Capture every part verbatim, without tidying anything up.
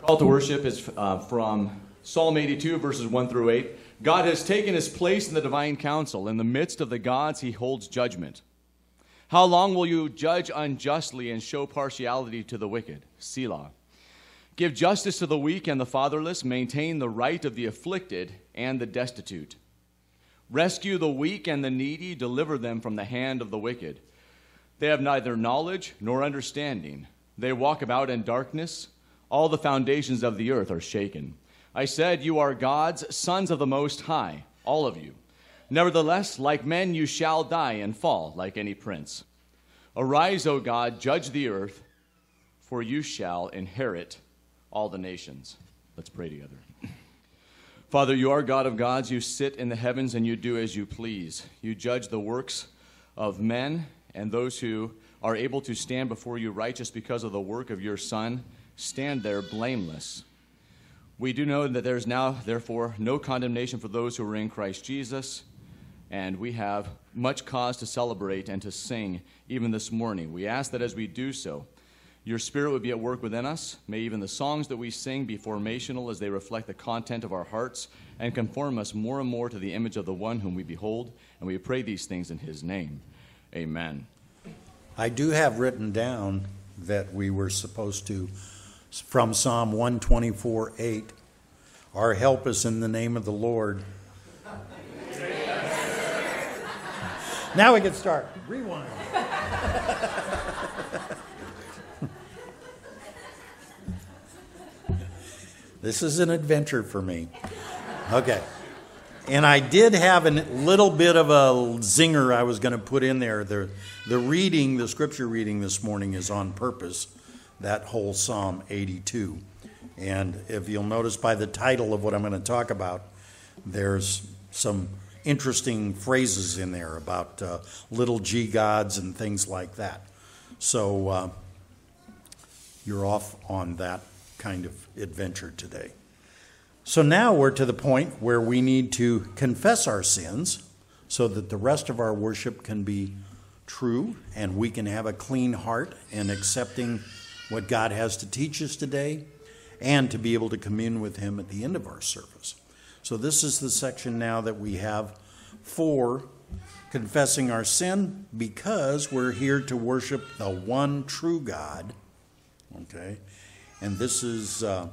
Call to worship is uh, from Psalm eighty-two, verses one through eight. God has taken his place in the divine council. In the midst of the gods, he holds judgment. How long will you judge unjustly and show partiality to the wicked? Selah. Give justice to the weak and the fatherless. Maintain the right of the afflicted and the destitute. Rescue the weak and the needy. Deliver them from the hand of the wicked. They have neither knowledge nor understanding. They walk about in darkness. All the foundations of the earth are shaken. I said, you are gods, sons of the Most High, all of you. Nevertheless, like men you shall die and fall like any prince. Arise, O God, judge the earth, for you shall inherit all the nations. Let's pray together. Father, you are God of gods. You sit in the heavens and you do as you please. You judge the works of men, and those who are able to stand before you righteous because of the work of your Son stand there blameless. We do know that there is now, therefore, no condemnation for those who are in Christ Jesus, and we have much cause to celebrate and to sing even this morning. We ask that as we do so, your Spirit would be at work within us. May even the songs that we sing be formational as they reflect the content of our hearts and conform us more and more to the image of the one whom we behold, and we pray these things in his name. Amen. I do have written down that we were supposed to, from Psalm one twenty-four, eight, our help is in the name of the Lord. Now we can start. Rewind. This is an adventure for me. Okay. And I did have a little bit of a zinger I was going to put in there. The, the reading, the scripture reading this morning is on purpose, that whole Psalm eighty-two. And if you'll notice by the title of what I'm going to talk about, there's some interesting phrases in there about uh, little g gods and things like that. So uh, you're off on that kind of adventure today. So now we're to the point where we need to confess our sins so that the rest of our worship can be true and we can have a clean heart in accepting what God has to teach us today and to be able to commune with him at the end of our service. So this is the section now that we have for confessing our sin, because we're here to worship the one true God. Okay? And this is uh,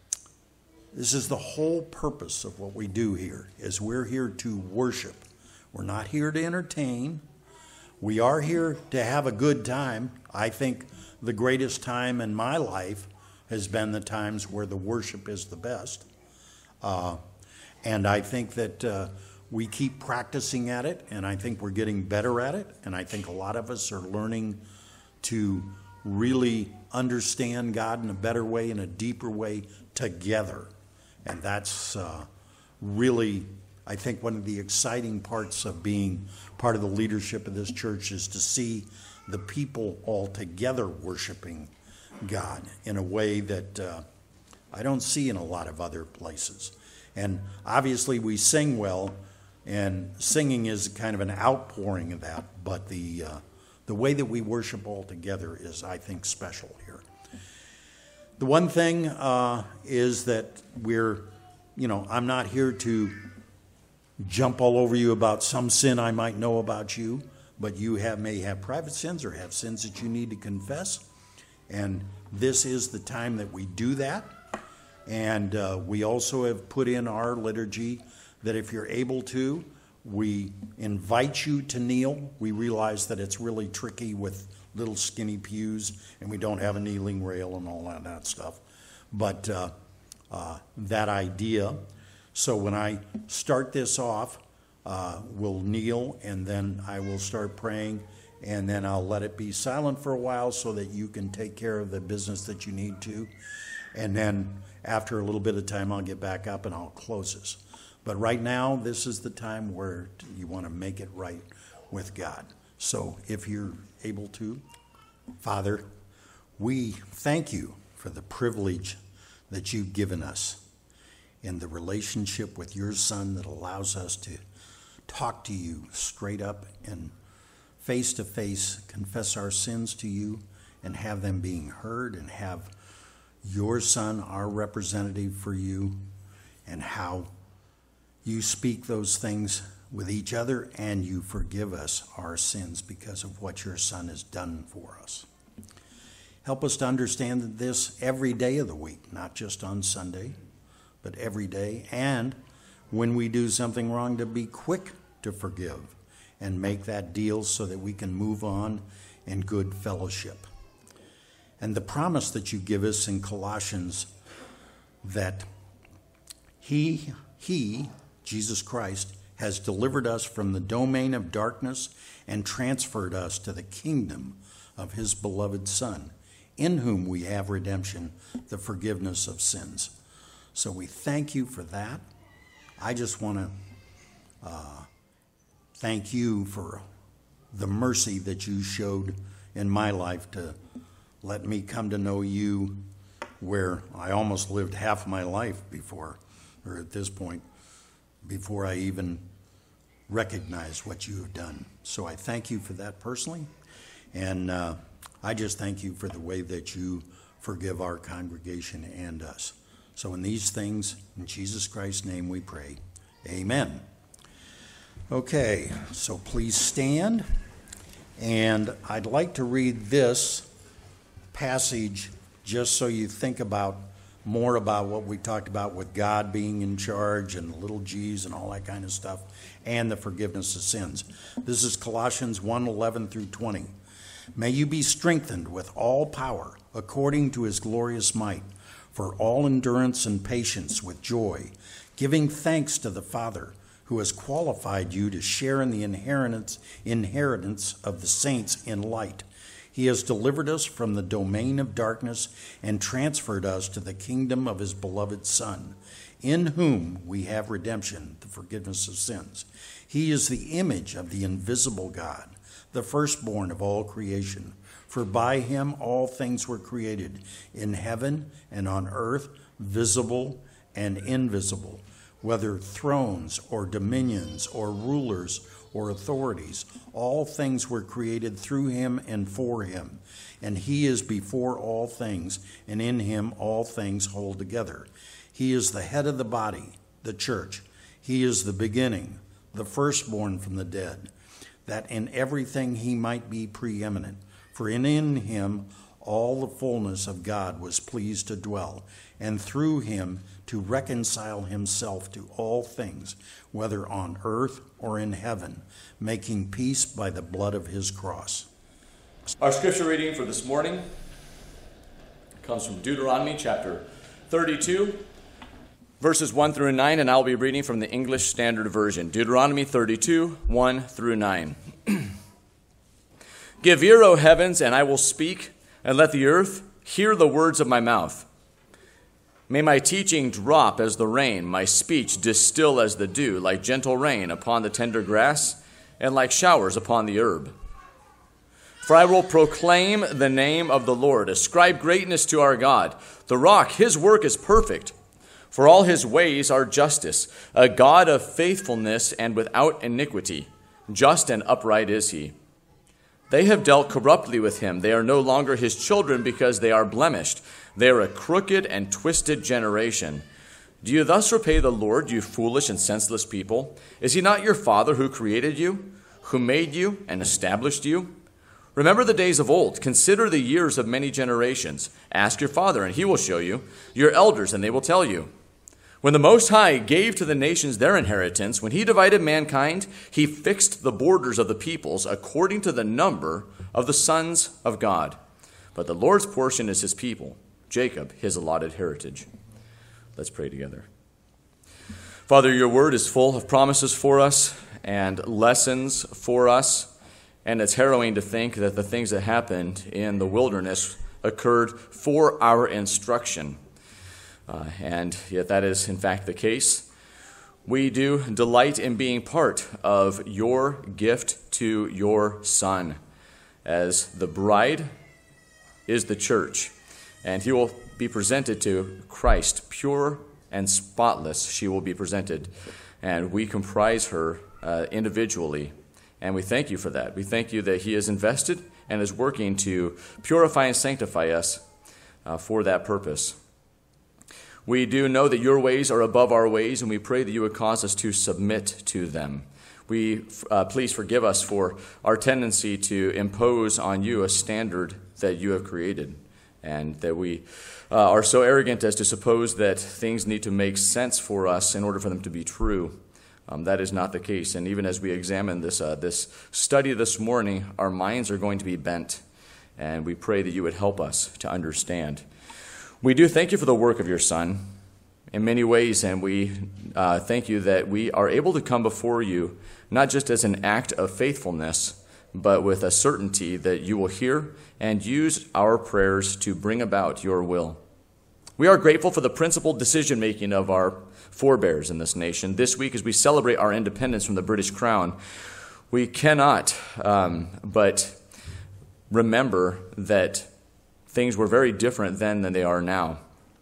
this is the whole purpose of what we do here, is we're here to worship. We're not here to entertain. We are here to have a good time. I think the greatest time in my life has been the times where the worship is the best. Uh, and I think that uh, we keep practicing at it, and I think we're getting better at it. And I think a lot of us are learning to really understand God in a better way, in a deeper way, together. And that's uh, really, I think, one of the exciting parts of being part of the leadership of this church, is to see the people all together worshiping God in a way that uh, I don't see in a lot of other places. And obviously we sing well, and singing is kind of an outpouring of that, but the uh, the way that we worship all together is, I think, special here. The one thing uh, is that we're, you know, I'm not here to jump all over you about some sin I might know about you, but you have may have private sins or have sins that you need to confess. And this is the time that we do that. And uh, we also have put in our liturgy that if you're able to, we invite you to kneel. We realize that it's really tricky with little skinny pews, and we don't have a kneeling rail and all that, that stuff. But uh, uh, that idea. So when I start this off, uh, we'll kneel, and then I will start praying, and then I'll let it be silent for a while so that you can take care of the business that you need to. And then after a little bit of time, I'll get back up and I'll close this. But right now, this is the time where you want to make it right with God. So if you're able to, Father, we thank you for the privilege that you've given us in the relationship with your Son that allows us to talk to you straight up and face to face, confess our sins to you, and have them being heard, and have your son, our representative for you, and how you speak those things with each other and you forgive us our sins because of what your son has done for us. Help us to understand this every day of the week, not just on Sunday, but every day. And when we do something wrong, to be quick to forgive and make that deal so that we can move on in good fellowship. And the promise that you give us in Colossians that he, he, Jesus Christ, has delivered us from the domain of darkness and transferred us to the kingdom of his beloved Son, in whom we have redemption, the forgiveness of sins. So we thank you for that. I just want to uh, thank you for the mercy that you showed in my life to let me come to know you, where I almost lived half my life before, or at this point, before I even recognized what you have done. So I thank you for that personally, and uh, I just thank you for the way that you forgive our congregation and us. So in these things, in Jesus Christ's name we pray. Amen. Okay, so please stand. And I'd like to read this passage just so you think about more about what we talked about with God being in charge and the little g's and all that kind of stuff, and the forgiveness of sins. This is Colossians one eleven through twenty. May you be strengthened with all power according to his glorious might, for all endurance and patience with joy, giving thanks to the Father who has qualified you to share in the inheritance, inheritance of the saints in light. He has delivered us from the domain of darkness and transferred us to the kingdom of his beloved Son, in whom we have redemption, the forgiveness of sins. He is the image of the invisible God, the firstborn of all creation. For by him all things were created, in heaven and on earth, visible and invisible, whether thrones or dominions or rulers or authorities. All things were created through him and for him. And he is before all things, and in him all things hold together. He is the head of the body, the church. He is the beginning, the firstborn from the dead, that in everything he might be preeminent. For in, in him all the fullness of God was pleased to dwell, and through him to reconcile himself to all things, whether on earth or in heaven, making peace by the blood of his cross. Our scripture reading for this morning comes from Deuteronomy chapter thirty-two, verses one through nine, and I'll be reading from the English Standard Version. Deuteronomy thirty-two, one through nine. Give ear, O heavens, and I will speak, and let the earth hear the words of my mouth. May my teaching drop as the rain, my speech distill as the dew, like gentle rain upon the tender grass, and like showers upon the herb. For I will proclaim the name of the Lord, ascribe greatness to our God. The rock, his work is perfect, for all his ways are justice, a God of faithfulness and without iniquity. Just and upright is he. They have dealt corruptly with him. They are no longer his children because they are blemished. They are a crooked and twisted generation. Do you thus repay the Lord, you foolish and senseless people? Is he not your Father who created you, who made you and established you? Remember the days of old. Consider the years of many generations. Ask your father, and he will show you, your elders, and they will tell you. When the Most High gave to the nations their inheritance, when he divided mankind, he fixed the borders of the peoples according to the number of the sons of God. But the Lord's portion is his people, Jacob, his allotted heritage. Let's pray together. Father, your word is full of promises for us and lessons for us, and it's harrowing to think that the things that happened in the wilderness occurred for our instruction. Uh, and yet that is, in fact, the case. We do delight in being part of your gift to your Son, as the bride is the church. And he will be presented to Christ, pure and spotless. She will be presented. And we comprise her uh, individually. And we thank you for that. We thank you that he is invested and is working to purify and sanctify us, uh, for that purpose. We do know that your ways are above our ways, and we pray that you would cause us to submit to them. We uh, please forgive us for our tendency to impose on you a standard that you have created, and that we uh, are so arrogant as to suppose that things need to make sense for us in order for them to be true. Um, that is not the case, and even as we examine this uh, this study this morning, our minds are going to be bent, and we pray that you would help us to understand. We do thank you for the work of your Son in many ways, and we uh, thank you that we are able to come before you not just as an act of faithfulness, but with a certainty that you will hear and use our prayers to bring about your will. We are grateful for the principled decision-making of our forebears in this nation. This week, as we celebrate our independence from the British Crown, we cannot um, but remember that things were very different then than they are now.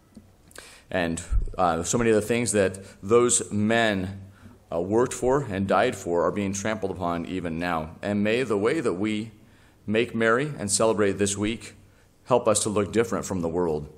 And uh, so many of the things that those men uh, worked for and died for are being trampled upon even now. And may the way that we make merry and celebrate this week help us to look different from the world.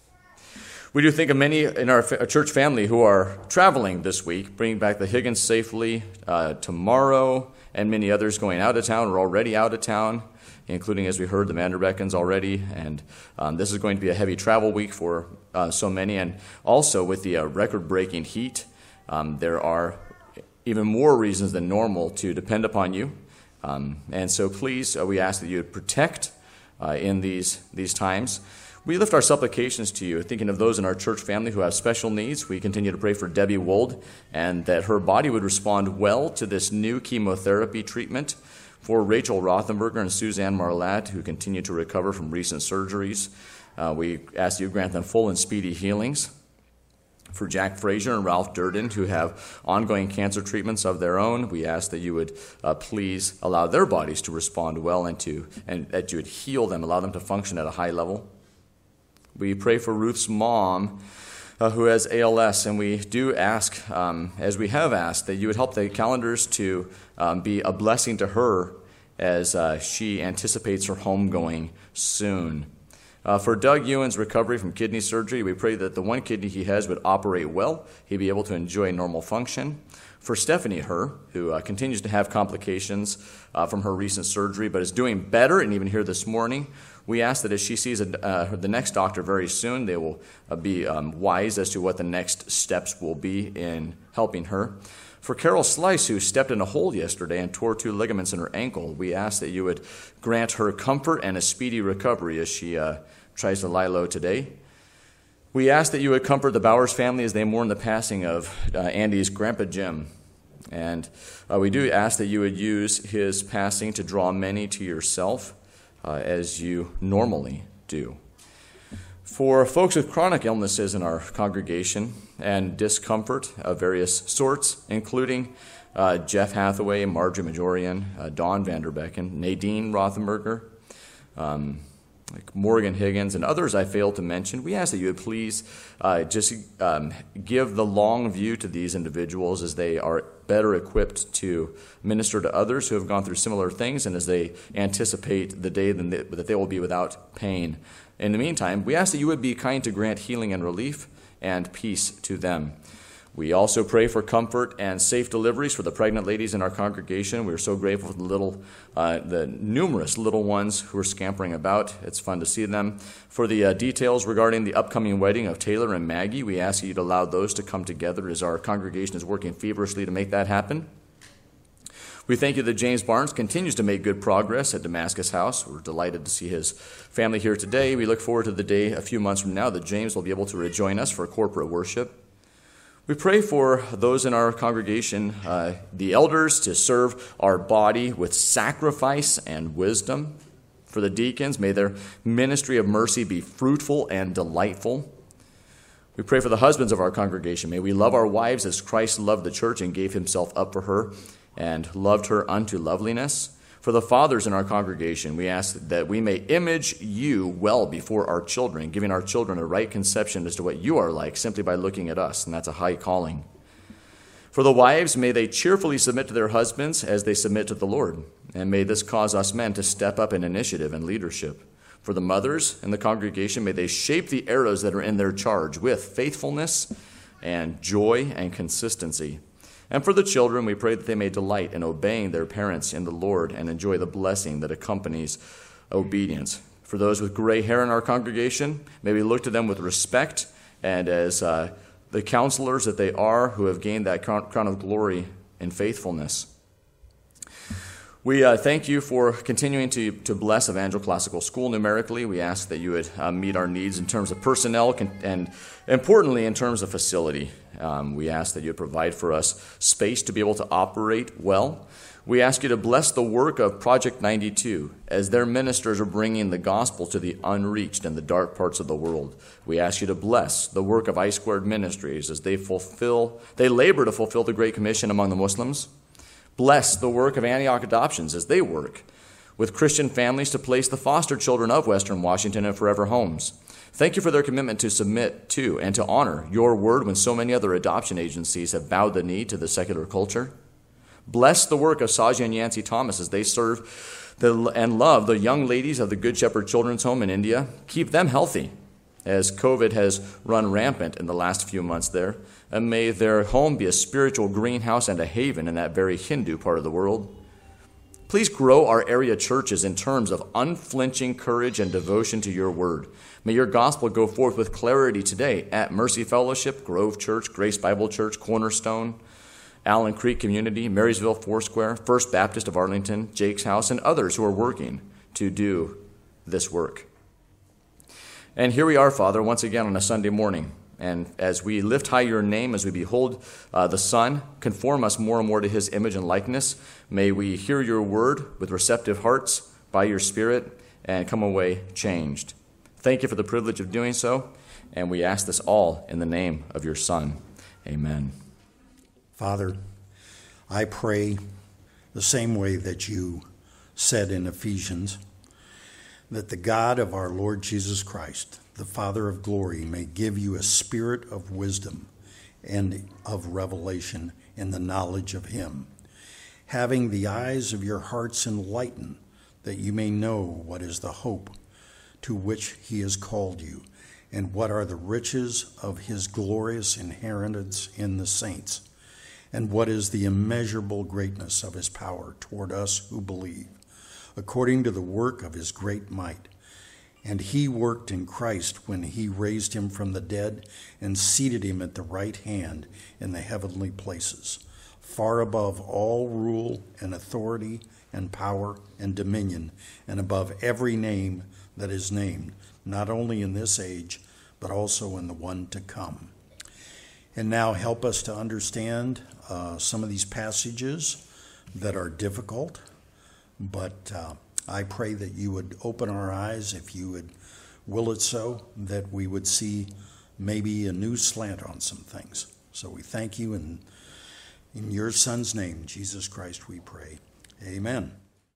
We do think of many in our church family who are traveling this week, bringing back the Higgins safely uh, tomorrow, and many others going out of town or already out of town, including, as we heard, the Vanderbeckens already. And um, this is going to be a heavy travel week for uh, so many. And also with the uh, record-breaking heat, um, there are even more reasons than normal to depend upon you. Um, and so please, uh, we ask that you would protect uh, in these, these times. We lift our supplications to you, thinking of those in our church family who have special needs. We continue to pray for Debbie Wold, and that her body would respond well to this new chemotherapy treatment. For Rachel Rothenberger and Suzanne Marlatt, who continue to recover from recent surgeries, uh, we ask you grant them full and speedy healings. For Jack Frazier and Ralph Durden, who have ongoing cancer treatments of their own, we ask that you would uh, please allow their bodies to respond well and, to, and that you would heal them, allow them to function at a high level. We pray for Ruth's mom, uh, who has A L S, and we do ask, um, as we have asked, that you would help the calendars to um, be a blessing to her as uh, she anticipates her homegoing soon. Uh, for Doug Ewan's recovery from kidney surgery, we pray that the one kidney he has would operate well, he'd be able to enjoy normal function. For Stephanie Herr, who uh, continues to have complications uh, from her recent surgery, but is doing better, and even here this morning, we ask that as she sees a, uh, the next doctor very soon, they will uh, be um, wise as to what the next steps will be in helping her. For Carol Slice, who stepped in a hole yesterday and tore two ligaments in her ankle, we ask that you would grant her comfort and a speedy recovery as she uh, tries to lie low today. We ask that you would comfort the Bowers family as they mourn the passing of uh, Andy's Grandpa Jim. And uh, we do ask that you would use his passing to draw many to yourself, uh, as you normally do. For folks with chronic illnesses in our congregation and discomfort of various sorts, including uh, Jeff Hathaway, Marjorie Majorian, uh, Dawn Vanderbecken, Nadine Rothenberger, um, like Morgan Higgins, and others I failed to mention, we ask that you would please uh, just um, give the long view to these individuals as they are better equipped to minister to others who have gone through similar things, and as they anticipate the day that they will be without pain. In the meantime, we ask that you would be kind to grant healing and relief and peace to them. We also pray for comfort and safe deliveries for the pregnant ladies in our congregation. We are so grateful for the little, uh, the numerous little ones who are scampering about. It's fun to see them. For the uh, details regarding the upcoming wedding of Taylor and Maggie, we ask you to allow those to come together as our congregation is working feverishly to make that happen. We thank you that James Barnes continues to make good progress at Damascus House. We're delighted to see his family here today. We look forward to the day a few months from now that James will be able to rejoin us for corporate worship. We pray for those in our congregation, uh, the elders, to serve our body with sacrifice and wisdom. For the deacons, may their ministry of mercy be fruitful and delightful. We pray for the husbands of our congregation. May we love our wives as Christ loved the church and gave himself up for her and loved her unto loveliness. For the fathers in our congregation, we ask that we may image you well before our children, giving our children a right conception as to what you are like simply by looking at us, and that's a high calling. For the wives, may they cheerfully submit to their husbands as they submit to the Lord, and may this cause us men to step up in initiative and leadership. For the mothers in the congregation, may they shape the arrows that are in their charge with faithfulness and joy and consistency. And for the children, we pray that they may delight in obeying their parents in the Lord and enjoy the blessing that accompanies obedience. For those with gray hair in our congregation, may we look to them with respect and as uh, the counselors that they are who have gained that crown of glory in faithfulness. We uh, thank you for continuing to, to bless Evangel Classical School numerically. We ask that you would uh, meet our needs in terms of personnel con- and, importantly, in terms of facility. Um, we ask that you would provide for us space to be able to operate well. We ask you to bless the work of Project ninety-two as their ministers are bringing the gospel to the unreached in the dark parts of the world. We ask you to bless the work of I Squared Ministries as they fulfill, they labor to fulfill the Great Commission among the Muslims. Bless the work of Antioch Adoptions as they work with Christian families to place the foster children of Western Washington in forever homes. Thank you for their commitment to submit to and to honor your word when so many other adoption agencies have bowed the knee to the secular culture. Bless the work of Saji and Yancy Thomas as they serve the, and love the young ladies of the Good Shepherd Children's Home in India. Keep them healthy as COVID has run rampant in the last few months there. And may their home be a spiritual greenhouse and a haven in that very Hindu part of the world. Please grow our area churches in terms of unflinching courage and devotion to your word. May your gospel go forth with clarity today at Mercy Fellowship, Grove Church, Grace Bible Church, Cornerstone, Allen Creek Community, Marysville Foursquare, First Baptist of Arlington, Jake's House, and others who are working to do this work. And here we are, Father, once again on a Sunday morning. And as we lift high your name, as we behold uh, the Son, conform us more and more to his image and likeness. May we hear your word with receptive hearts by your Spirit and come away changed. Thank you for the privilege of doing so. And we ask this all in the name of your Son. Amen. Father, I pray the same way that you said in Ephesians, that the God of our Lord Jesus Christ, the Father of glory, may give you a spirit of wisdom and of revelation in the knowledge of him, having the eyes of your hearts enlightened, that you may know what is the hope to which he has called you, and what are the riches of his glorious inheritance in the saints, and what is the immeasurable greatness of his power toward us who believe, according to the work of his great might. And he worked in Christ when he raised him from the dead and seated him at the right hand in the heavenly places, far above all rule and authority and power and dominion, and above every name that is named, not only in this age, but also in the one to come. And now help us to understand uh, some of these passages that are difficult, but uh, I pray that you would open our eyes, if you would will it so, that we would see maybe a new slant on some things. So we thank you, and in your Son's name, Jesus Christ, we pray. Amen.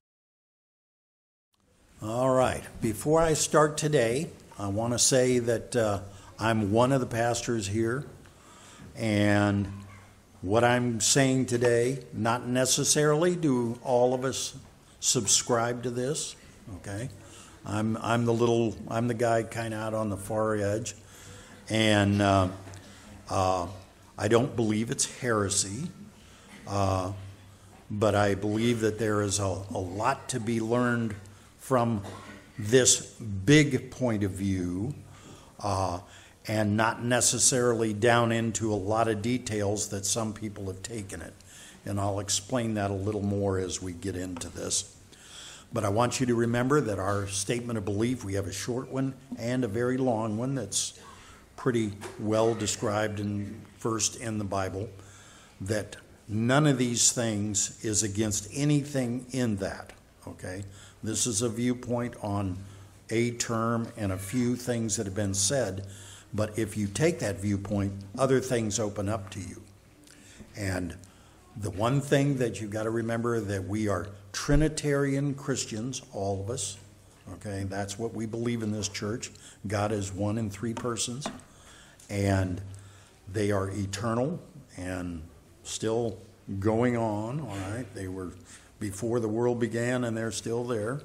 All right. Before I start today, I want to say that uh, I'm one of the pastors here, and what I'm saying today, not necessarily do all of us subscribe to this, okay? I'm I'm the little I'm the guy kind of out on the far edge, and uh, uh, I don't believe it's heresy, uh, but I believe that there is a, a lot to be learned from this big point of view, uh, and not necessarily down into a lot of details that some people have taken it. And I'll explain that a little more as we get into this. But I want you to remember that our statement of belief, we have a short one and a very long one that's pretty well described in first in the Bible, that none of these things is against anything in that, okay? This is a viewpoint on a term and a few things that have been said, but if you take that viewpoint, other things open up to you. And the one thing that you've got to remember, that we are Trinitarian Christians, all of us, okay? That's what we believe in this church. God is one in three persons, and they are eternal and still going on, all right? They were before the world began, and they're still there.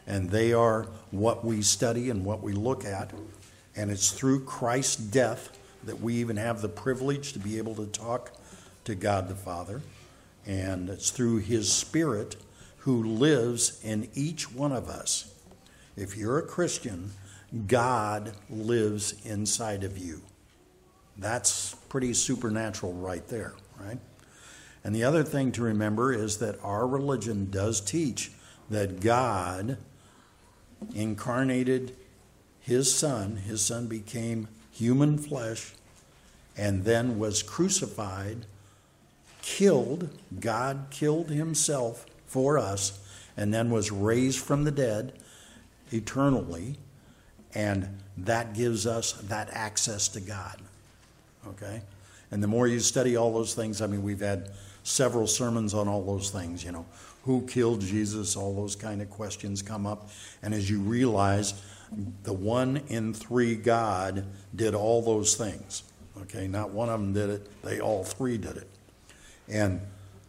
and they are what we study and what we look at. And it's through Christ's death that we even have the privilege to be able to talk to God the Father. And it's through his Spirit who lives in each one of us. If you're a Christian, God lives inside of you. That's pretty supernatural right there, right? And the other thing to remember is that our religion does teach that God incarnated his Son. His Son became human flesh and then was crucified, killed. God killed himself for us and then was raised from the dead eternally. And that gives us that access to God. Okay? And the more you study all those things, I mean, we've had several sermons on all those things, you know. Who killed Jesus? All those kind of questions come up. And as you realize, the one in three God did all those things. Okay? Not one of them did it. They all three did it. And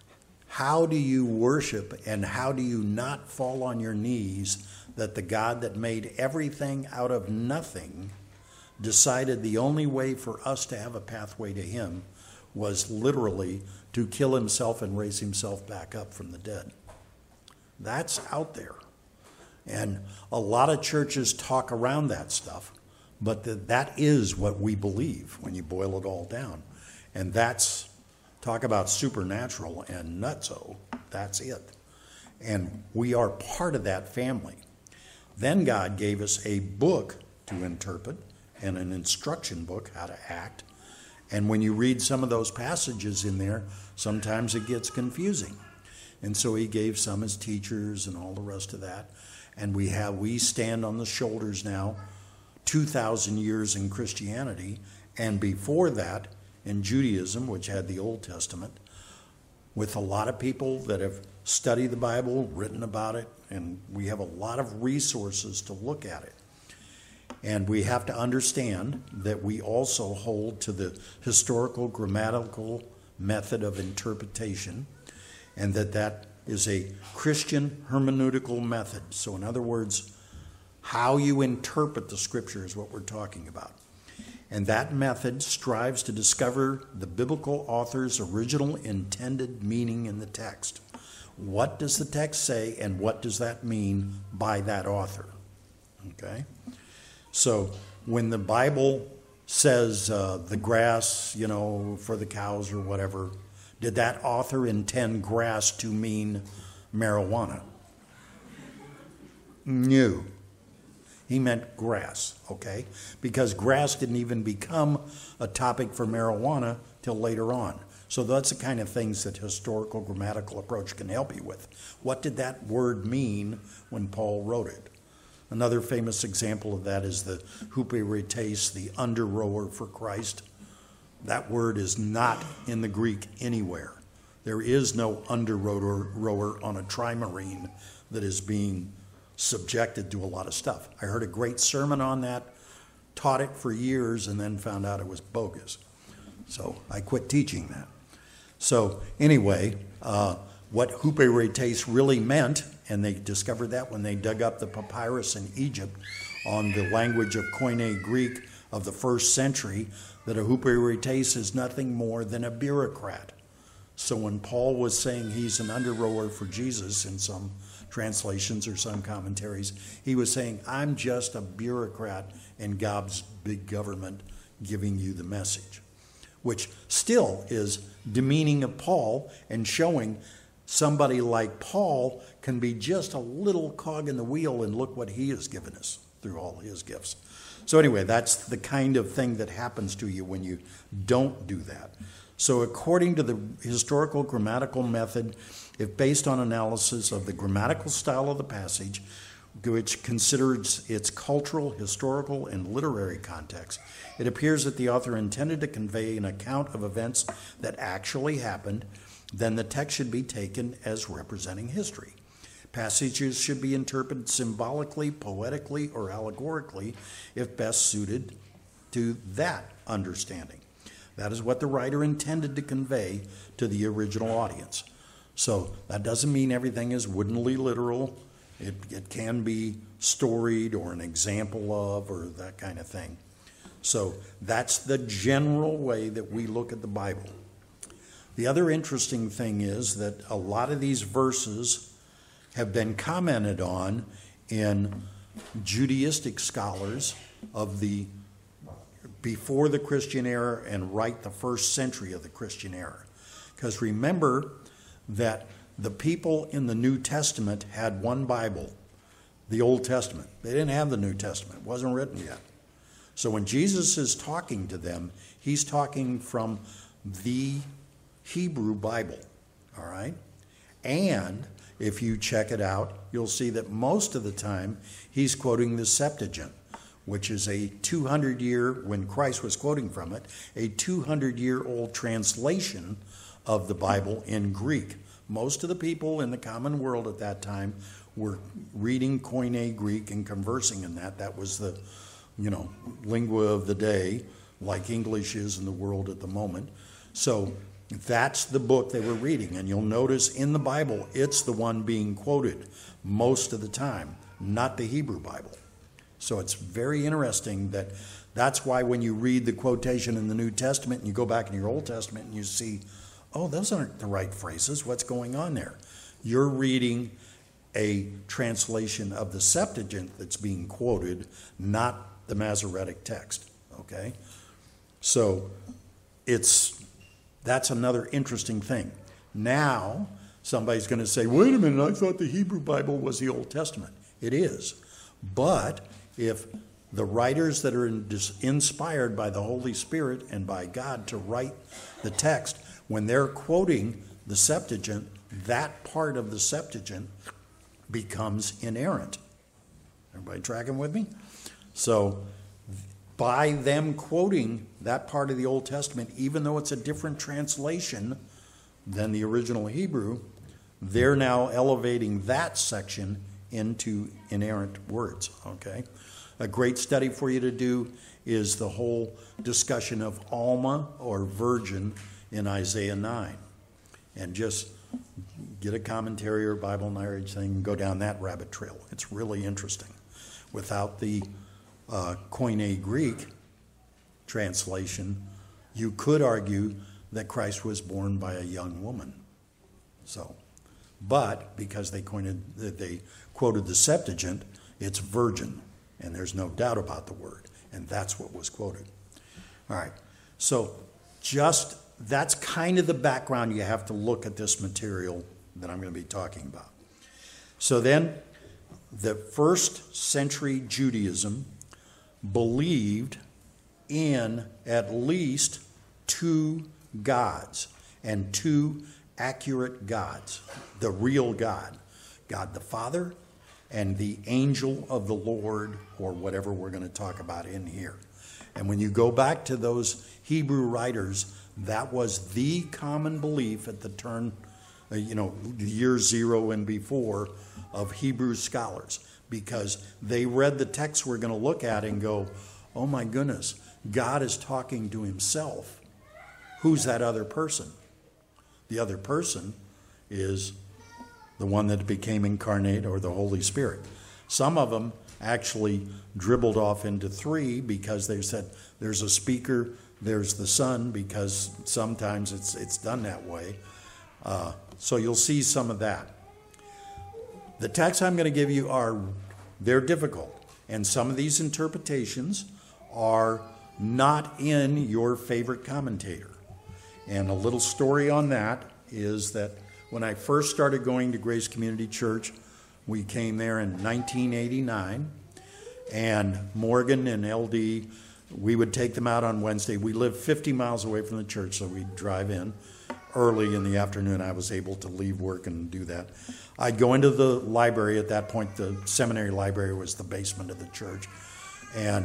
how do you worship and how do you not fall on your knees that the God that made everything out of nothing decided the only way for us to have a pathway to him was literally to kill himself and raise himself back up from the dead? That's out there. And a lot of churches talk around that stuff, but the, that is what we believe when you boil it all down. And that's, talk about supernatural and nutso, that's it. And we are part of that family. Then God gave us a book to interpret and an instruction book, how to act. And when you read some of those passages in there, sometimes it gets confusing. And so he gave some as teachers and all the rest of that. And we have, we stand on the shoulders now, two thousand years in Christianity, and before that in Judaism, which had the Old Testament, with a lot of people that have studied the Bible, written about it, and we have a lot of resources to look at it. And we have to understand that we also hold to the historical grammatical method of interpretation, and that that is a Christian hermeneutical method. So in other words, how you interpret the scripture is what we're talking about. And that method strives to discover the biblical author's original intended meaning in the text. What does the text say, and what does that mean by that author? Okay? So when the Bible says uh, the grass, you know, for the cows or whatever, did that author intend grass to mean marijuana? No. He meant grass, okay? Because grass didn't even become a topic for marijuana till later on. So that's the kind of things that historical grammatical approach can help you with. What did that word mean when Paul wrote it? Another famous example of that is the huperetes, the under rower for Christ. That word is not in the Greek anywhere. There is no under rower, rower on a trimarine that is being subjected to a lot of stuff. I heard a great sermon on that, taught it for years, and then found out it was bogus. So I quit teaching that. So anyway, uh, what huperetes really meant, and they discovered that when they dug up the papyrus in Egypt on the language of Koine Greek of the first century, that a huperetes is nothing more than a bureaucrat. So when Paul was saying he's an under rower for Jesus in some translations or some commentaries, he was saying, I'm just a bureaucrat in God's big government giving you the message, which still is demeaning of Paul and showing somebody like Paul can be just a little cog in the wheel, and look what he has given us through all his gifts. So anyway, that's the kind of thing that happens to you when you don't do that. So according to the historical grammatical method, if based on analysis of the grammatical style of the passage, which considers its cultural, historical, and literary context, it appears that the author intended to convey an account of events that actually happened, then the text should be taken as representing history. Passages should be interpreted symbolically, poetically, or allegorically if best suited to that understanding. That is what the writer intended to convey to the original audience. So that doesn't mean everything is woodenly literal It, it can be storied or an example of or that kind of thing. So that's the general way that we look at the Bible. The other interesting thing is that a lot of these verses have been commented on in Judaistic scholars of the before the Christian era and right the first century of the Christian era. Because remember that the people in the New Testament had one Bible, the Old Testament. They didn't have the New Testament. It wasn't written yet. So when Jesus is talking to them, he's talking from the Hebrew Bible, all right? And if you check it out, you'll see that most of the time he's quoting the Septuagint, which is a two hundred year, when Christ was quoting from it, a two hundred year old translation of the Bible in Greek. Most of the people in the common world at that time were reading Koine Greek and conversing in that. That was the, you know, lingua of the day, like English is in the world at the moment. So that's the book they were reading. And you'll notice in the Bible, it's the one being quoted most of the time, not the Hebrew Bible. So it's very interesting that that's why when you read the quotation in the New Testament and you go back in your Old Testament and you see, oh, those aren't the right phrases. What's going on there? You're reading a translation of the Septuagint that's being quoted, not the Masoretic text, okay? So it's that's another interesting thing. Now, somebody's going to say, wait a minute, I thought the Hebrew Bible was the Old Testament. It is. But if the writers that are in, inspired by the Holy Spirit and by God to write the text, when they're quoting the Septuagint, that part of the Septuagint becomes inerrant. Everybody tracking with me? So by them quoting that part of the Old Testament, even though it's a different translation than the original Hebrew, they're now elevating that section into inerrant words, okay? A great study for you to do is the whole discussion of Alma or virgin in Isaiah nine. And just get a commentary or Bible knowledge thing and go down that rabbit trail. It's really interesting. Without the uh, Koine Greek translation, you could argue that Christ was born by a young woman. So, but because they coined, they quoted the Septuagint, it's virgin, and there's no doubt about the word, and that's what was quoted. All right, so just that's kind of the background you have to look at this material that I'm going to be talking about. So then, the first century Judaism believed in at least two gods and two accurate gods. The real God, God the Father, and the angel of the Lord, or whatever we're going to talk about in here. And when you go back to those Hebrew writers, that was the common belief at the turn, uh, you know, year zero and before of Hebrew scholars, because they read the text we're going to look at and go, oh my goodness, God is talking to himself. Who's that other person? The other person is the one that became incarnate, or the Holy Spirit. Some of them actually dribbled off into three because they said there's a speaker, there's the Son, because sometimes it's it's done that way. Uh, so you'll see some of that. The texts I'm going to give you are, they're difficult. And some of these interpretations are not in your favorite commentator. And a little story on that is that when I first started going to Grace Community Church, we came there in nineteen eighty-nine, and Morgan and L D, we would take them out on Wednesday. We lived fifty miles away from the church, so we'd drive in early in the afternoon. I was able to leave work and do that. I'd go into the library. At that point, the seminary library was the basement of the church. And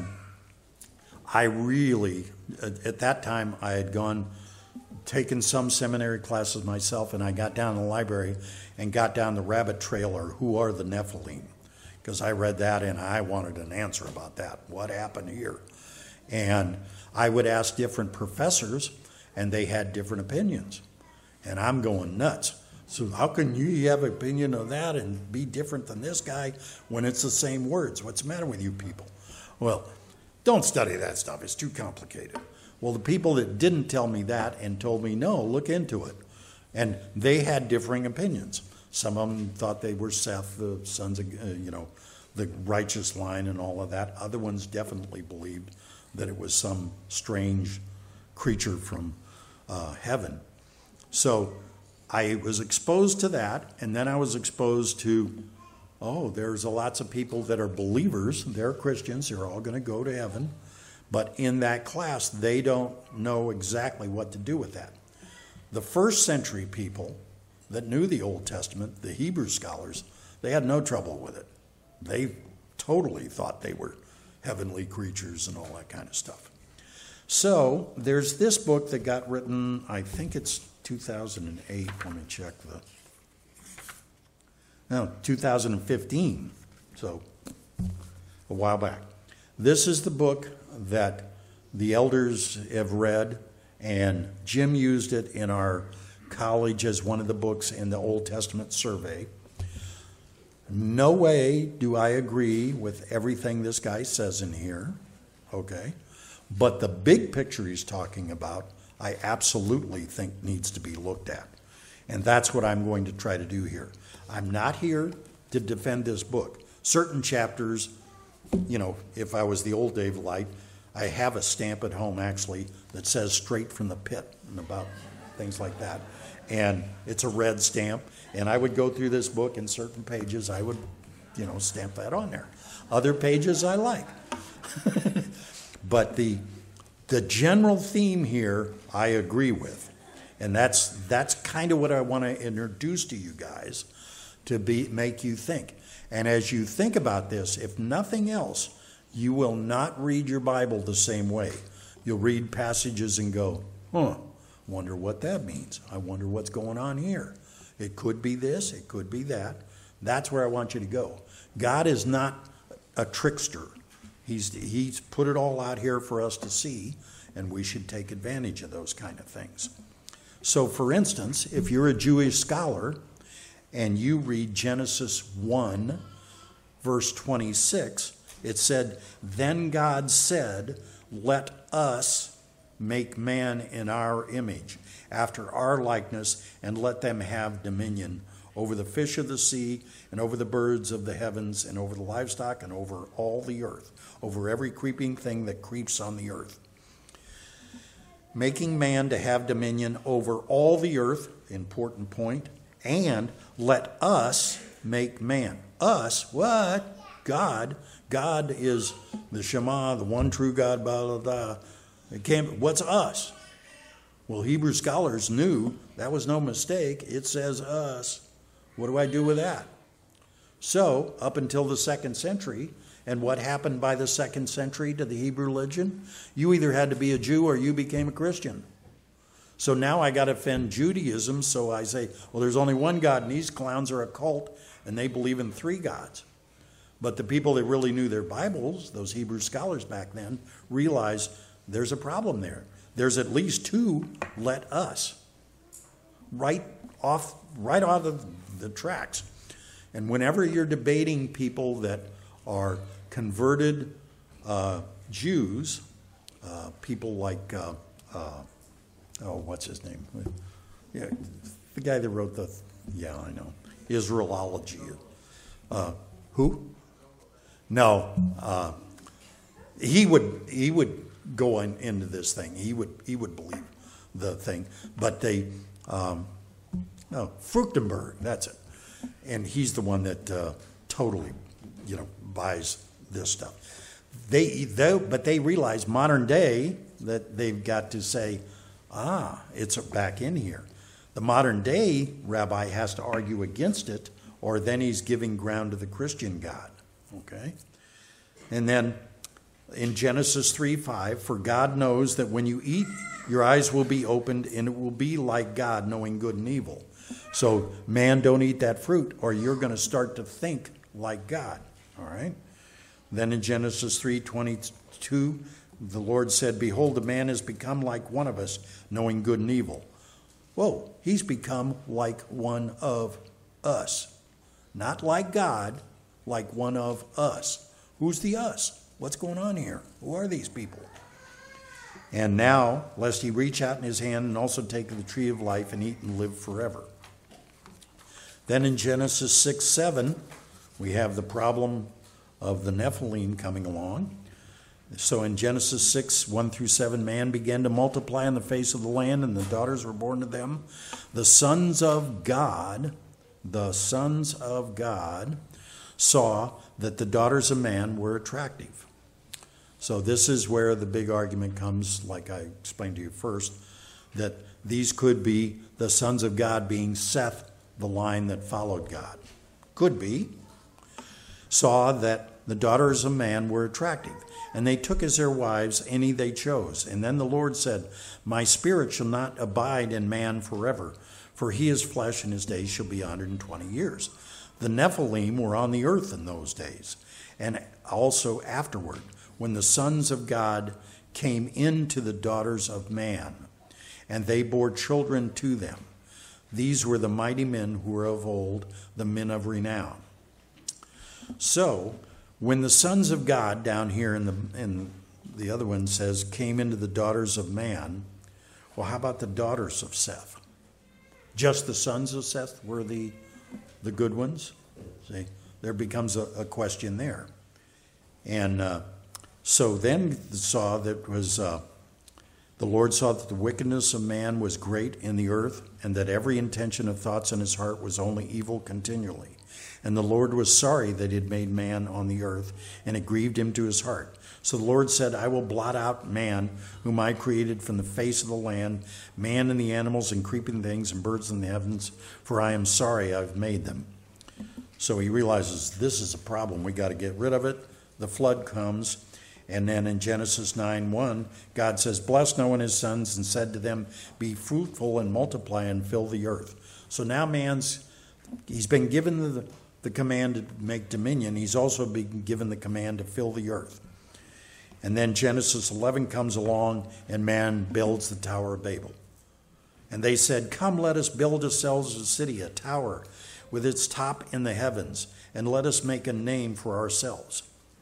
I really, at that time, I had gone, taken some seminary classes myself, and I got down in the library and got down the rabbit trail, or who are the Nephilim? Because I read that and I wanted an answer about that. What happened here? And I would ask different professors, and they had different opinions. And I'm going nuts. So how can you have an opinion of that and be different than this guy when it's the same words? What's the matter with you people? Well, don't study that stuff. It's too complicated. Well, the people that didn't tell me that and told me, no, look into it. And they had differing opinions. Some of them thought they were Seth, the sons of, uh, you know, the righteous line and all of that. Other ones definitely believed that it was some strange creature from uh, heaven. So I was exposed to that, and then I was exposed to, oh, there's a lots of people that are believers. They're Christians. They're all going to go to heaven. But in that class, they don't know exactly what to do with that. The first century people that knew the Old Testament, the Hebrew scholars, they had no trouble with it. They totally thought they were heavenly creatures and all that kind of stuff. So there's this book that got written, I think it's two thousand eight. Let me check the, no, two thousand fifteen. So a while back. This is the book that the elders have read, and Jim used it in our college as one of the books in the Old Testament survey. No way do I agree with everything this guy says in here, okay? But the big picture he's talking about, I absolutely think needs to be looked at. And that's what I'm going to try to do here. I'm not here to defend this book. Certain chapters, you know, if I was the old Dave Light, I have a stamp at home actually that says straight from the pit and about things like that. And it's a red stamp. And I would go through this book in certain pages. I would, you know, stamp that on there. Other pages I like. But the the general theme here I agree with. And that's that's kind of what I want to introduce to you guys to be make you think. And as you think about this, if nothing else, you will not read your Bible the same way. You'll read passages and go, huh, wonder what that means. I wonder what's going on here. It could be this, it could be that. That's where I want you to go. God is not a trickster. He's, he's put it all out here for us to see, and we should take advantage of those kind of things. So, for instance, if you're a Jewish scholar and you read Genesis one, verse twenty-six, it said, "Then God said, let us make man in our image, after our likeness, and let them have dominion over the fish of the sea, and over the birds of the heavens, and over the livestock, and over all the earth, over every creeping thing that creeps on the earth." Making man to have dominion over all the earth, important point, and let us make man. Us, what? God. God is the Shema, the one true God, blah, blah, blah. It can't, what's us? Well, Hebrew scholars knew that was no mistake. It says us. What do I do with that? So, up until the second century, and what happened by the second century to the Hebrew religion? You either had to be a Jew or you became a Christian. So now I got to defend Judaism, so I say, well, there's only one God, and these clowns are a cult, and they believe in three gods. But the people that really knew their Bibles, those Hebrew scholars back then, realized there's a problem there. There's at least two let us. Right off, right out of the tracks. And whenever you're debating people that are converted uh, Jews, uh, people like, uh, uh, oh, what's his name? Yeah, the guy that wrote the, yeah, I know, Israelology. Uh, who? No, uh, he would he would go in, into this thing. He would he would believe the thing, but they, um, no, Fruchtenberg, that's it, and he's the one that uh, totally, you know, buys this stuff. They, they but they realize modern day that they've got to say, ah, it's back in here. The modern day rabbi has to argue against it, or then he's giving ground to the Christian God. Okay? And then in Genesis three five, for God knows that when you eat, your eyes will be opened, and it will be like God, knowing good and evil. So, man, don't eat that fruit, or you're going to start to think like God. All right? Then in Genesis three twenty-two, the Lord said, behold, the man has become like one of us, knowing good and evil. whoa, he's become like one of us. Not like God, like one of us. Who's the us? What's going on here? Who are these people? And now, lest he reach out in his hand and also take the tree of life and eat and live forever. Then in Genesis six seven, we have the problem of the Nephilim coming along. So in Genesis six, one through seven, man began to multiply on the face of the land, and the daughters were born to them. The sons of God, the sons of God saw that the daughters of man were attractive. So this is where the big argument comes, like I explained to you first, that these could be the sons of God being Seth, the line that followed God. Could be. Saw that the daughters of man were attractive, and they took as their wives any they chose. And then the Lord said, my spirit shall not abide in man forever, for he is flesh, and his days shall be one hundred twenty years. The Nephilim were on the earth in those days, and also afterward, when the sons of God came into the daughters of man, and they bore children to them. These were the mighty men who were of old, the men of renown. So, when the sons of God down here in the in the other one says came into the daughters of man, well, how about the daughters of Seth? Just the sons of Seth were the the good ones? See, there becomes a, a question there. And uh, so then saw that was uh, the Lord saw that the wickedness of man was great in the earth, and that every intention of thoughts in his heart was only evil continually. And the Lord was sorry that he had made man on the earth, and it grieved him to his heart. So the Lord said, I will blot out man, whom I created from the face of the land, man and the animals and creeping things and birds in the heavens, for I am sorry I've made them. So he realizes this is a problem. We got to get rid of it. The flood comes. And then in Genesis nine one, God says, bless Noah and his sons, and said to them, be fruitful and multiply and fill the earth. So now man's, he's been given the, the command to make dominion. He's also been given the command to fill the earth. And then Genesis eleven comes along, and man builds the Tower of Babel. And they said, come, let us build ourselves a city, a tower, with its top in the heavens, and let us make a name for ourselves.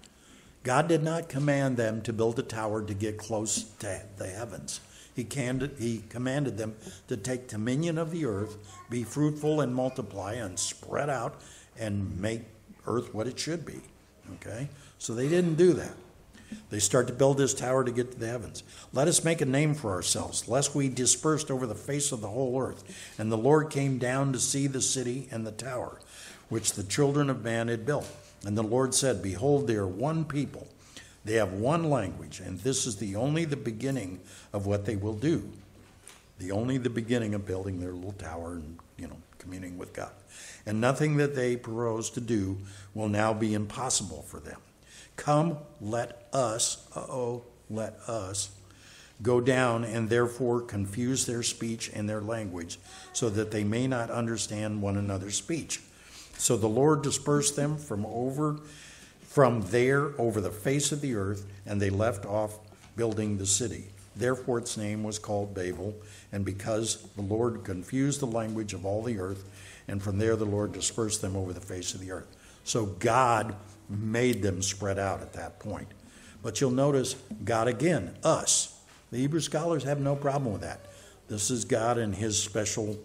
God did not command them to build a tower to get close to the heavens. He, can, he commanded them to take dominion of the earth, be fruitful and multiply, and spread out and make earth what it should be. Okay? So they didn't do that. They start to build this tower to get to the heavens. Let us make a name for ourselves, lest we dispersed over the face of the whole earth. And the Lord came down to see the city and the tower, which the children of man had built. And the Lord said, behold, they are one people. They have one language, and this is the only the beginning of what they will do. The only the beginning of building their little tower and, you know, communing with God. And nothing that they propose to do will now be impossible for them. Come, let us, uh-oh, let us, go down and therefore confuse their speech and their language, so that they may not understand one another's speech. So the Lord dispersed them from over, from there over the face of the earth, and they left off building the city. Therefore its name was called Babel, and because the Lord confused the language of all the earth, and from there the Lord dispersed them over the face of the earth. So God made them spread out at that point. But you'll notice God again, us. The Hebrew scholars have no problem with that. This is God and his special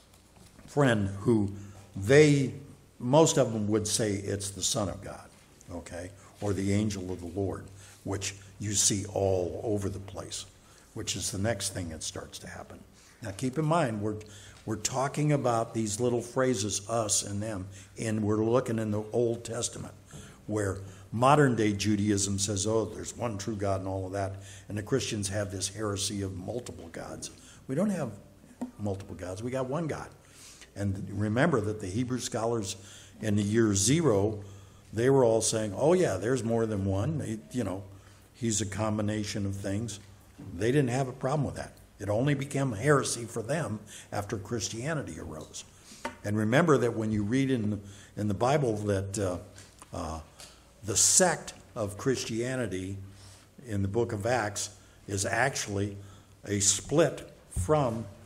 friend who they, most of them would say it's the Son of God, okay, or the angel of the Lord, which you see all over the place, which is the next thing that starts to happen. Now keep in mind, we're we're talking about these little phrases, us and them, and we're looking in the Old Testament, where modern day Judaism says, oh, there's one true God and all of that, and the Christians have this heresy of multiple gods. We don't have multiple gods, we got one God. And remember that the Hebrew scholars in the year zero, they were all saying, oh yeah, there's more than one. They, you know, he's a combination of things. They didn't have a problem with that. It only became heresy for them after Christianity arose. And remember that when you read in the, in the Bible that uh, uh, the sect of Christianity in the book of Acts is actually a split from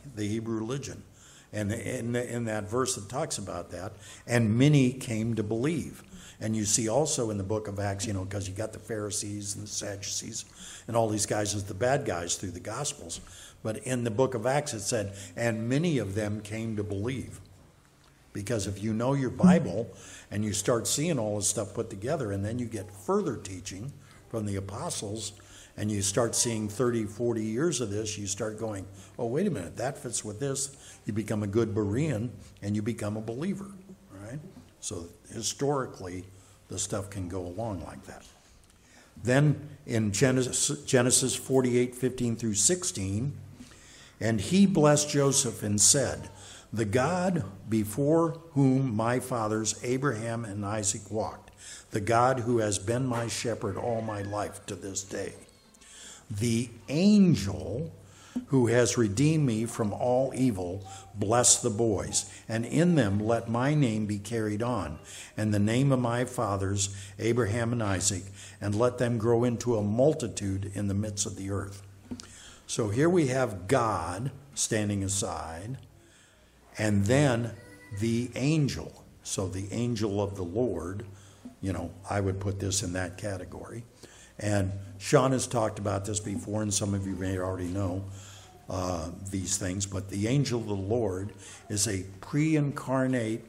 the Hebrew religion. And in, in that verse that talks about that, and many came to believe. And you see also in the book of Acts, you know, because you got the Pharisees and the Sadducees and all these guys as the bad guys through the Gospels. But in the book of Acts it said, and many of them came to believe. Because if you know your Bible and you start seeing all this stuff put together, and then you get further teaching from the apostles, and you start seeing thirty, forty years of this, you start going, oh, wait a minute, that fits with this. You become a good Berean, and you become a believer, right? So historically, the stuff can go along like that. Then in Genesis, Genesis forty-eight, fifteen through sixteen, and he blessed Joseph and said, the God before whom my fathers Abraham and Isaac walked, the God who has been my shepherd all my life to this day, the angel who has redeemed me from all evil, bless the boys, and in them let my name be carried on, and the name of my fathers, Abraham and Isaac, and let them grow into a multitude in the midst of the earth. So here we have God standing aside, and then the angel. So the angel of the Lord, you know, I would put this in that category. And Sean has talked about this before, and some of you may already know uh, these things, but the angel of the Lord is a pre-incarnate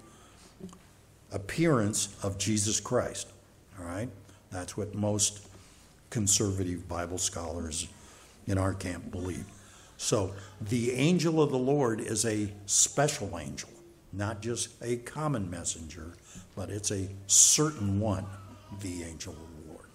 appearance of Jesus Christ. All right? That's what most conservative Bible scholars in our camp believe. So the angel of the Lord is a special angel, not just a common messenger, but it's a certain one, the angel of the Lord.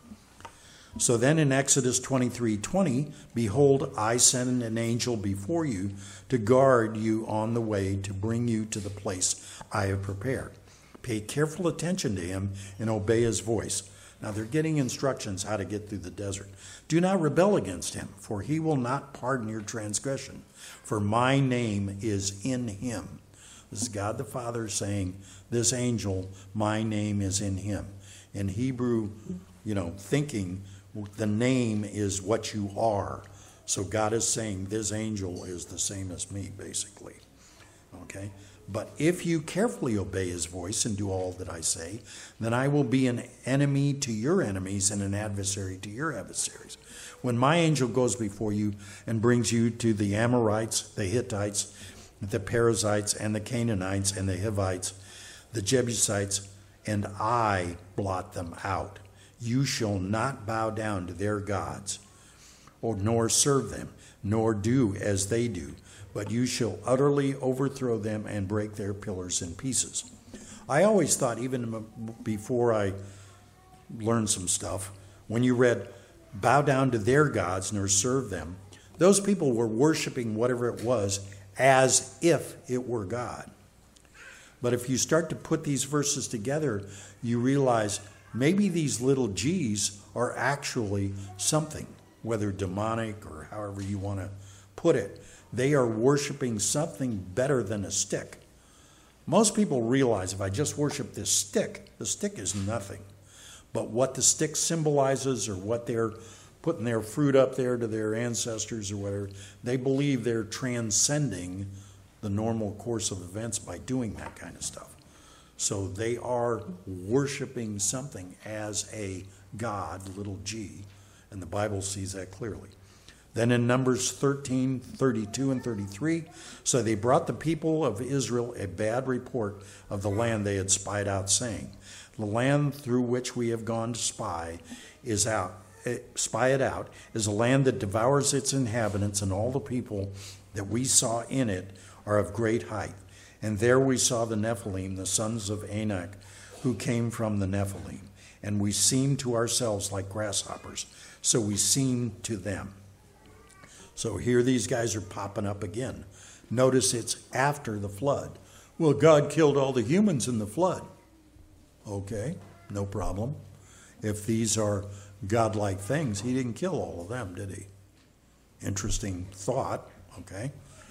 So then in Exodus twenty-three twenty, behold, I send an angel before you to guard you on the way to bring you to the place I have prepared. Pay careful attention to him and obey his voice. Now they're getting instructions how to get through the desert. Do not rebel against him, for he will not pardon your transgression, for my name is in him. This is God the Father saying, this angel, my name is in him. In Hebrew, you know, thinking, the name is what you are. So God is saying this angel is the same as me, basically. Okay? But if you carefully obey his voice and do all that I say, then I will be an enemy to your enemies and an adversary to your adversaries. When my angel goes before you and brings you to the Amorites, the Hittites, the Perizzites, and the Canaanites, and the Hivites, the Jebusites, and I blot them out, you shall not bow down to their gods, or nor serve them, nor do as they do, but you shall utterly overthrow them and break their pillars in pieces. I always thought, even before I learned some stuff, when you read, bow down to their gods nor serve them, those people were worshiping whatever it was as if it were God. But if you start to put these verses together, you realize maybe these little g's are actually something, whether demonic or however you want to put it. They are worshiping something better than a stick. Most people realize if I just worship this stick, the stick is nothing. But what the stick symbolizes, or what they're putting their fruit up there to their ancestors or whatever, they believe they're transcending the normal course of events by doing that kind of stuff. So they are worshiping something as a god, little g, and the Bible sees that clearly. Then in Numbers thirteen, thirty-two and thirty-three, so they brought the people of Israel a bad report of the land they had spied out, saying, the land through which we have gone to spy is out, spy it out, is a land that devours its inhabitants, and all the people that we saw in it are of great height. And there we saw the Nephilim, the sons of Anak, who came from the Nephilim. And we seemed to ourselves like grasshoppers, so we seemed to them. So here these guys are popping up again. Notice it's after the flood. Well, God killed all the humans in the flood. Okay, no problem. If these are godlike things, he didn't kill all of them, did he? Interesting thought, okay?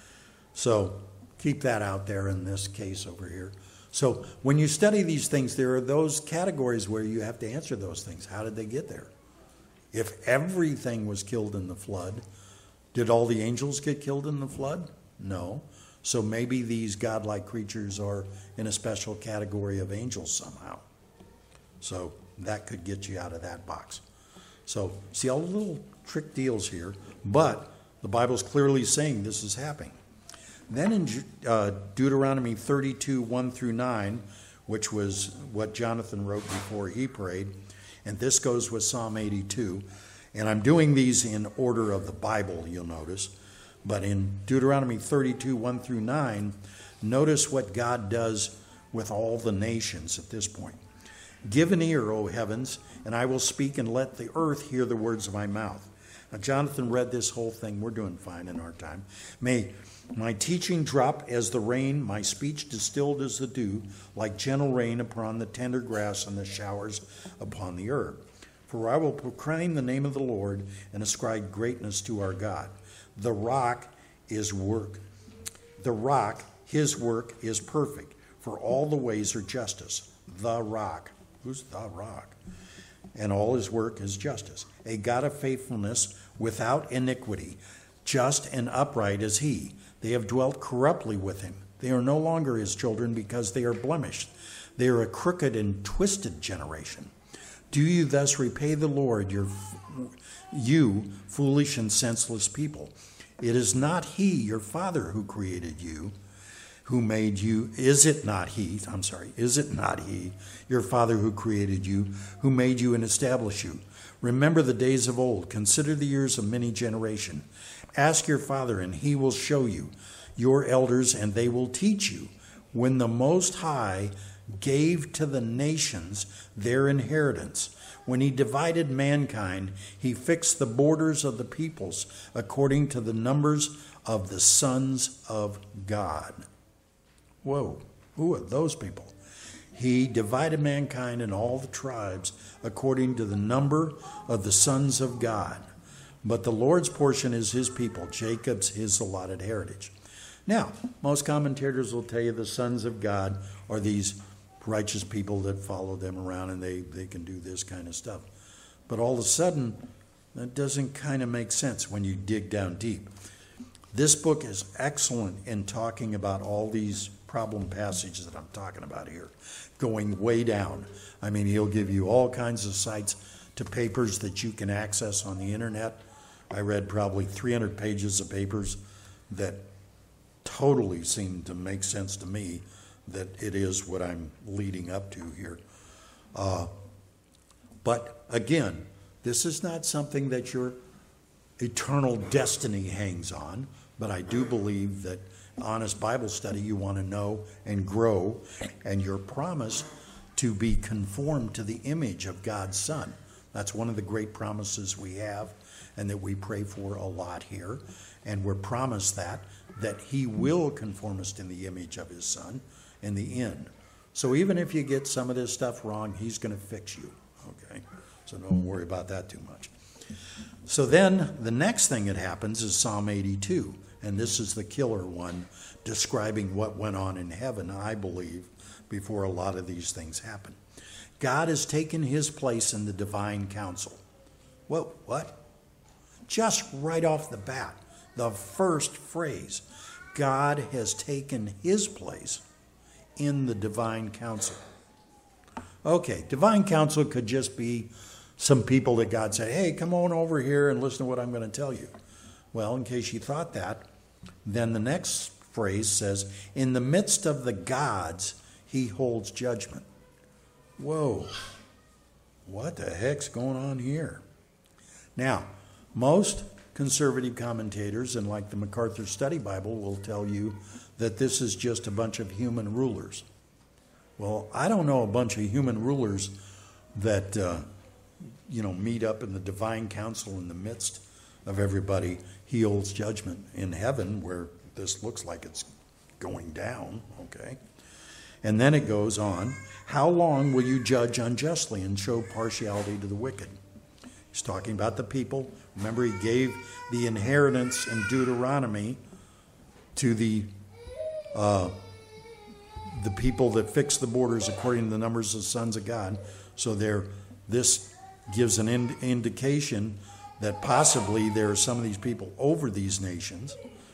So keep that out there in this case over here. So when you study these things, there are those categories where you have to answer those things. How did they get there? If everything was killed in the flood, did all the angels get killed in the flood? No. So maybe these godlike creatures are in a special category of angels somehow. So that could get you out of that box. So see all the little trick deals here, but the Bible's clearly saying this is happening. Then in uh, Deuteronomy thirty-two, one through nine, which was what Jonathan wrote before he prayed, and this goes with Psalm eighty-two, and I'm doing these in order of the Bible, you'll notice. But in Deuteronomy thirty-two, one through nine, notice what God does with all the nations at this point. Give an ear, O heavens, and I will speak, and let the earth hear the words of my mouth. Now, Jonathan read this whole thing. We're doing fine in our time. May my teaching drop as the rain, my speech distilled as the dew, like gentle rain upon the tender grass and the showers upon the herb. For I will proclaim the name of the Lord and ascribe greatness to our God. The rock is work. The rock, his work is perfect, for all the ways are justice. The rock. Who's the rock? And all his work is justice. A God of faithfulness without iniquity, just and upright as he. They have dwelt corruptly with him. They are no longer his children because they are blemished. They are a crooked and twisted generation. Do you thus repay the Lord, your, you foolish and senseless people? It is not he, your Father, who created you, who made you. Is it not he, I'm sorry, is it not he, your Father, who created you, who made you and established you? Remember the days of old. Consider the years of many generations. Ask your Father, and he will show you, your elders, and they will teach you. When the Most High gave to the nations their inheritance, when he divided mankind, he fixed the borders of the peoples according to the numbers of the sons of God. Whoa, who are those people? He divided mankind in all the tribes according to the number of the sons of God. But the Lord's portion is his people, Jacob's his allotted heritage. Now, most commentators will tell you the sons of God are these righteous people that follow them around, and they, they can do this kind of stuff. But all of a sudden, that doesn't kind of make sense when you dig down deep. This book is excellent in talking about all these problem passages that I'm talking about here, going way down. I mean, he'll give you all kinds of sites to papers that you can access on the internet. I read probably three hundred pages of papers that totally seem to make sense to me that it is what I'm leading up to here. Uh, but again, this is not something that your eternal destiny hangs on, but I do believe that honest Bible study, you want to know and grow, and you're promised to be conformed to the image of God's Son. That's one of the great promises we have and that we pray for a lot here. And we're promised that, that he will conform us to the image of his Son in the end. So even if you get some of this stuff wrong, he's going to fix you, okay? So don't worry about that too much. So then the next thing that happens is Psalm eighty-two. And this is the killer one, describing what went on in heaven, I believe, before a lot of these things happened. God has taken his place in the divine council. Whoa, what? Just right off the bat, the first phrase, God has taken his place in the divine council. Okay, divine council could just be some people that God said, hey, come on over here and listen to what I'm going to tell you. Well, in case you thought that, then the next phrase says, in the midst of the gods, he holds judgment. Whoa, what the heck's going on here? Now, most conservative commentators, and like the MacArthur Study Bible, will tell you that this is just a bunch of human rulers. Well, I don't know a bunch of human rulers that, uh, you know, meet up in the divine council in the midst of everybody. He holds judgment in heaven where this looks like it's going down, okay? And then it goes on, how long will you judge unjustly and show partiality to the wicked? He's talking about the people. Remember, he gave the inheritance in Deuteronomy to the uh, the people that fix the borders according to the numbers of the sons of God. So there, this gives an ind- indication that possibly there are some of these people over these nations,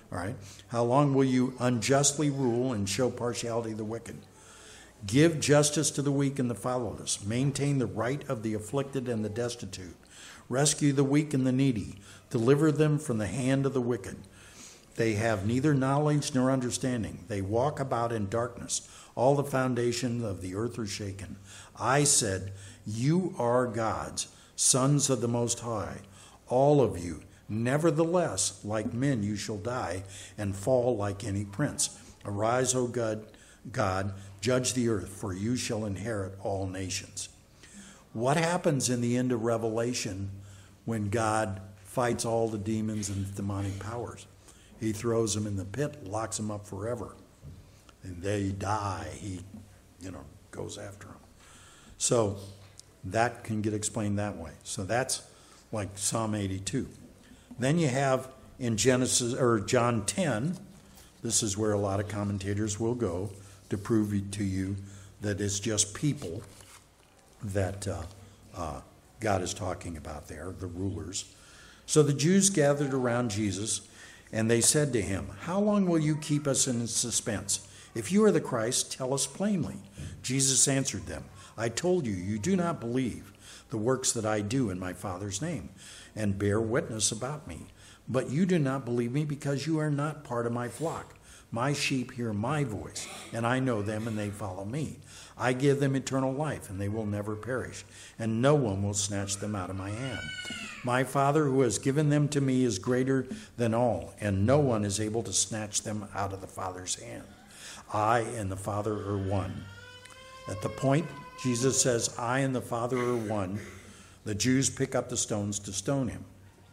All right. How long will you unjustly rule and show partiality to the wicked? Give justice to the weak and the fatherless. Maintain the right of the afflicted and the destitute. Rescue the weak and the needy. Deliver them from the hand of the wicked. They have neither knowledge nor understanding. They walk about in darkness. All the foundations of the earth are shaken. I said, you are gods, sons of the Most High, all of you. Nevertheless, like men you shall die and fall like any prince. Arise, O God, God, judge the earth, for you shall inherit all nations. What happens in the end of Revelation when God fights all the demons and demonic powers? He throws them in the pit, locks them up forever. And they die. He, you know, goes after them. So that can get explained that way. So that's like Psalm eighty-two. Then you have in Genesis or John ten, this is where a lot of commentators will go to prove to you that it's just people that uh, uh, God is talking about there, the rulers. So the Jews gathered around Jesus, and they said to him, how long will you keep us in suspense? If you are the Christ, tell us plainly. Jesus answered them, I told you, you do not believe the works that I do in my Father's name, and bear witness about me. But you do not believe me because you are not part of my flock. My sheep hear my voice, and I know them, and they follow me. I give them eternal life, and they will never perish, and no one will snatch them out of my hand. My Father who has given them to me is greater than all, and no one is able to snatch them out of the Father's hand. I and the Father are one. At the point Jesus says, I and the Father are one, the Jews pick up the stones to stone him.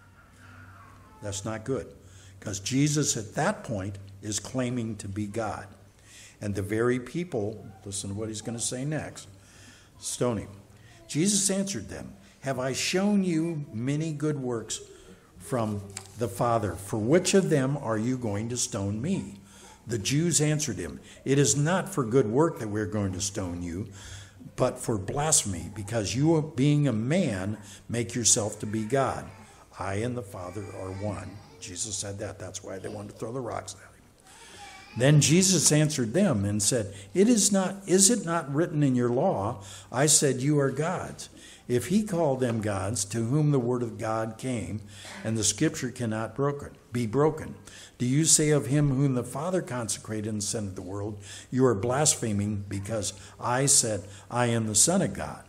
That's not good, because Jesus at that point is claiming to be God. And the very people, listen to what he's going to say next, stone him. Jesus answered them, have I shown you many good works from the Father? For which of them are you going to stone me? The Jews answered him, it is not for good work that we're going to stone you, but for blasphemy, because you, being a man, make yourself to be God. I and the Father are one. Jesus said that. That's why they wanted to throw the rocks at him. Then Jesus answered them and said, It is not, is it not written in your law, I said you are gods? If he called them gods, to whom the word of God came, and the scripture cannot broken, be broken, do you say of him whom the Father consecrated and sent into the world, you are blaspheming because I said, I am the Son of God?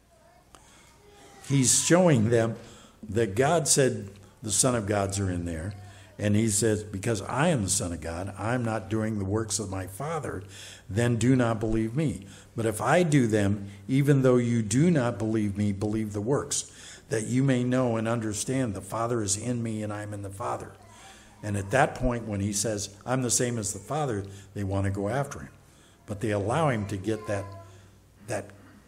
He's showing them that God said the Son of Gods are in there. And he says, because I am the Son of God, I'm not doing the works of my Father, then do not believe me. But if I do them, even though you do not believe me, believe the works, that you may know and understand the Father is in me and I'm in the Father. And at that point, when he says, I'm the same as the Father, they want to go after him. But they allow him to get that, that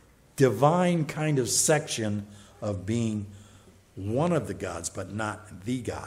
divine kind of section of being one of the gods, but not the God.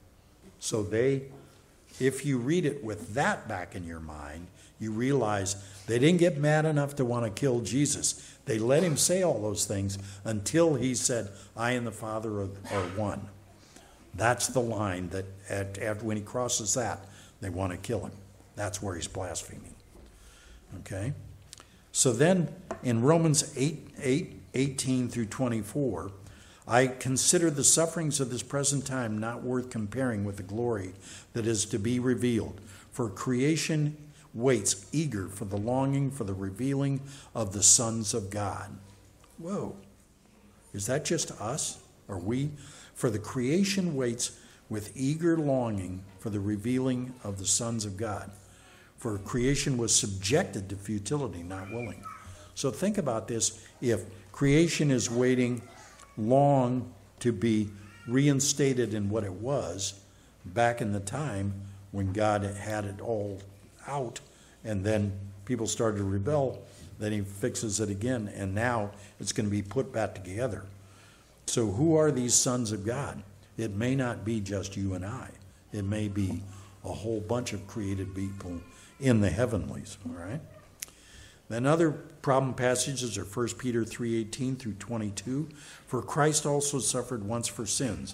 So they, if you read it with that back in your mind, you realize they didn't get mad enough to want to kill Jesus. They let him say all those things until he said, I and the Father are, are one. That's the line that at, at, when he crosses that, they want to kill him. That's where he's blaspheming. Okay? So then in Romans eight, eight, eighteen through twenty-four, I consider the sufferings of this present time not worth comparing with the glory that is to be revealed. For creation waits eager for the longing for the revealing of the sons of God. Whoa. Is that just us? Are we? For the creation waits with eager longing for the revealing of the sons of God. For creation was subjected to futility, not willing. So think about this. If creation is waiting long to be reinstated in what it was back in the time when God had it all out, and then people started to rebel, then he fixes it again, and now it's going to be put back together. So who are these sons of God? It may not be just you and I. It may be a whole bunch of created people in the heavenlies, all right? Then other problem passages are First Peter three eighteen through twenty-two. For Christ also suffered once for sins,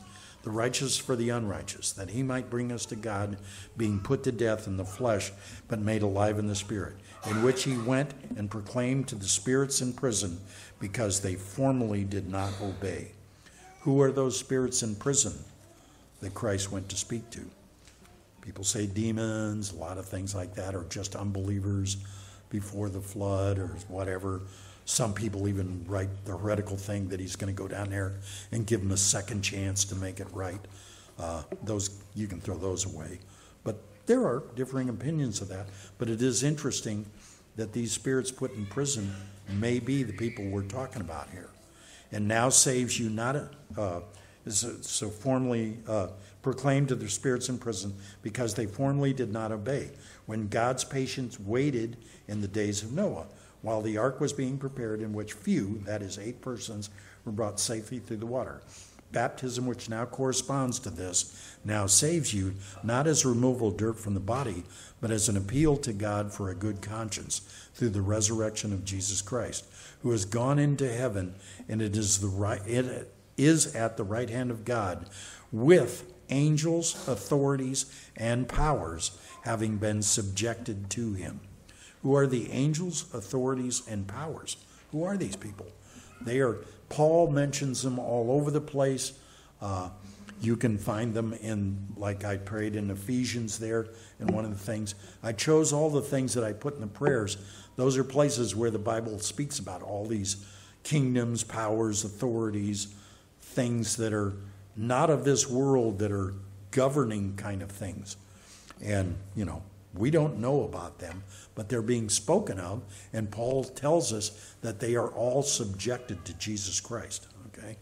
the righteous for the unrighteous, that he might bring us to God, being put to death in the flesh, but made alive in the Spirit, in which he went and proclaimed to the spirits in prison, because they formerly did not obey. Who are those spirits in prison that Christ went to speak to? People say demons, a lot of things like that, or just unbelievers before the flood, or whatever. Some people even write the heretical thing that he's going to go down there and give them a second chance to make it right. Uh, those, you can throw those away. But there are differing opinions of that. But it is interesting that these spirits put in prison may be the people we're talking about here. And now saves you not, uh, so, so formerly uh, proclaimed to the spirits in prison, because they formerly did not obey, when God's patience waited in the days of Noah, while the ark was being prepared, in which few, that is eight persons, were brought safely through the water. Baptism, which now corresponds to this, now saves you, not as removal of dirt from the body, but as an appeal to God for a good conscience, through the resurrection of Jesus Christ, who has gone into heaven, and it is the right, it is at the right hand of God, with angels, authorities, and powers, having been subjected to him. Who are the angels, authorities, and powers? Who are these people? They are, Paul mentions them all over the place. Uh, you can find them in, like I prayed in Ephesians there, in one of the things. I chose all the things that I put in the prayers. Those are places where the Bible speaks about all these kingdoms, powers, authorities, things that are not of this world, that are governing kind of things. And, you know, we don't know about them, but they're being spoken of, and Paul tells us that they are all subjected to Jesus Christ, okay?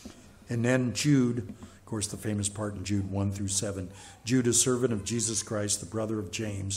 And then Jude, of course, the famous part in Jude one through seven, Jude, a servant of Jesus Christ, the brother of James,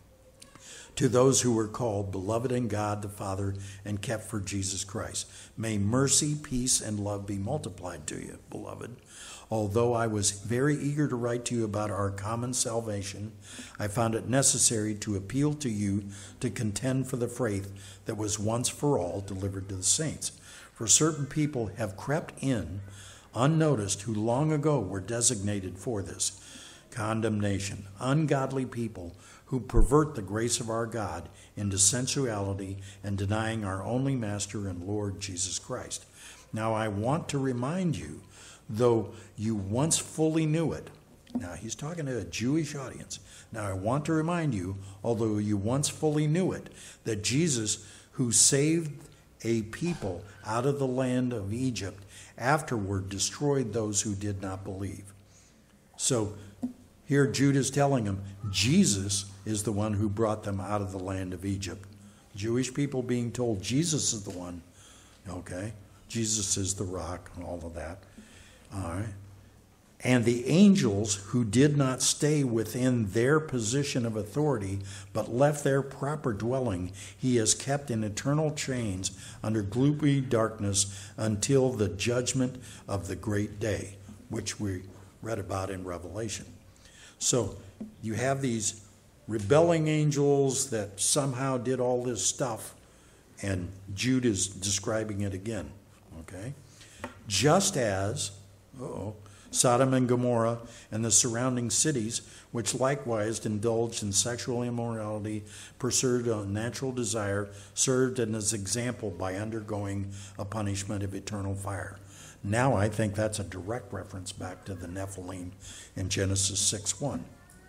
to those who were called, beloved in God the Father, and kept for Jesus Christ. May mercy, peace, and love be multiplied to you, beloved. Although I was very eager to write to you about our common salvation, I found it necessary to appeal to you to contend for the faith that was once for all delivered to the saints. For certain people have crept in unnoticed, who long ago were designated for this condemnation, ungodly people who pervert the grace of our God into sensuality and denying our only Master and Lord Jesus Christ. Now I want to remind you, though you once fully knew it. Now, he's talking to a Jewish audience. Now, I want to remind you, although you once fully knew it, that Jesus, who saved a people out of the land of Egypt, afterward destroyed those who did not believe. So, here Jude is telling them, Jesus is the one who brought them out of the land of Egypt. Jewish people being told Jesus is the one, okay? Jesus is the rock and all of that. All right. And the angels who did not stay within their position of authority, but left their proper dwelling, he has kept in eternal chains under gloomy darkness until the judgment of the great day, which we read about in Revelation. So you have these rebelling angels that somehow did all this stuff, and Jude is describing it again. Okay? Just as Uh-oh. Sodom and Gomorrah and the surrounding cities, which likewise indulged in sexual immorality, pursued a natural desire, served as an example by undergoing a punishment of eternal fire. Now I think that's a direct reference back to the Nephilim in Genesis six one.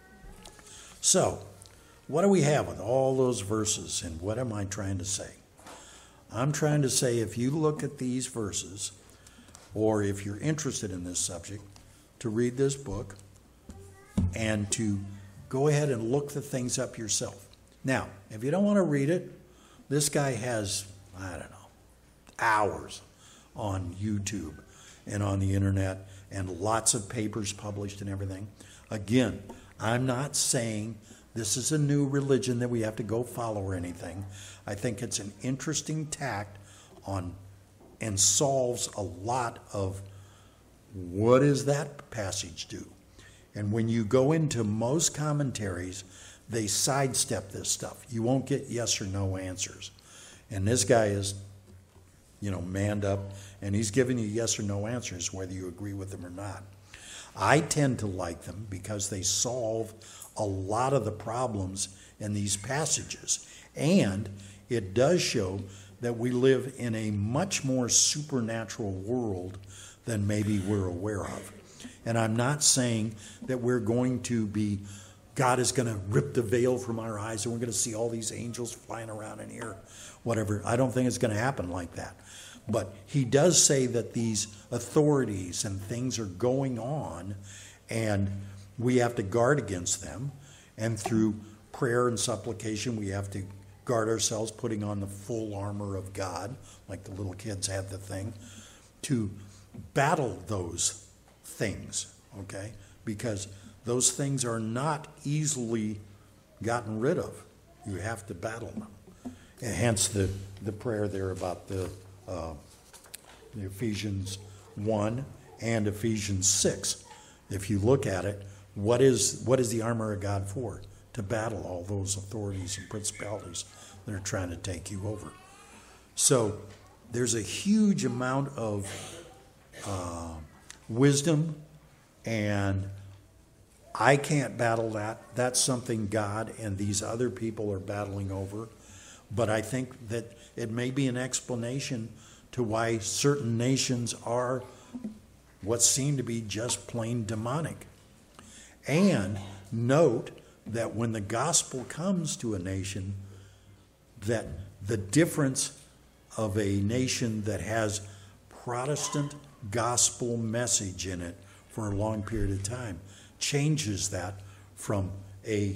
So, what do we have with all those verses, and what am I trying to say? I'm trying to say, if you look at these verses, or if you're interested in this subject, to read this book and to go ahead and look the things up yourself. Now, if you don't want to read it, this guy has, I don't know, hours on YouTube and on the internet, and lots of papers published and everything. Again, I'm not saying this is a new religion that we have to go follow or anything. I think it's an interesting tact on and solves a lot of what does that passage do. And when you go into most commentaries, they sidestep this stuff. You won't get yes or no answers. And this guy is, you know, manned up, and he's giving you yes or no answers, whether you agree with them or not. I tend to like them because they solve a lot of the problems in these passages. And it does show that we live in a much more supernatural world than maybe we're aware of. And I'm not saying that we're going to be, God is going to rip the veil from our eyes and we're going to see all these angels flying around in here, whatever. I don't think it's going to happen like that. But he does say that these authorities and things are going on and we have to guard against them. And through prayer and supplication, we have to guard ourselves, putting on the full armor of God, like the little kids had the thing, to battle those things, okay? Because those things are not easily gotten rid of. You have to battle them. And hence the, the prayer there about the, uh, the Ephesians one and Ephesians six. If you look at it, what is what is the armor of God for? To battle all those authorities and principalities that are trying to take you over. So there's a huge amount of uh, wisdom, and I can't battle that. That's something God and these other people are battling over. But I think that it may be an explanation to why certain nations are what seem to be just plain demonic. And note that when the gospel comes to a nation, that the difference of a nation that has Protestant gospel message in it for a long period of time changes that from a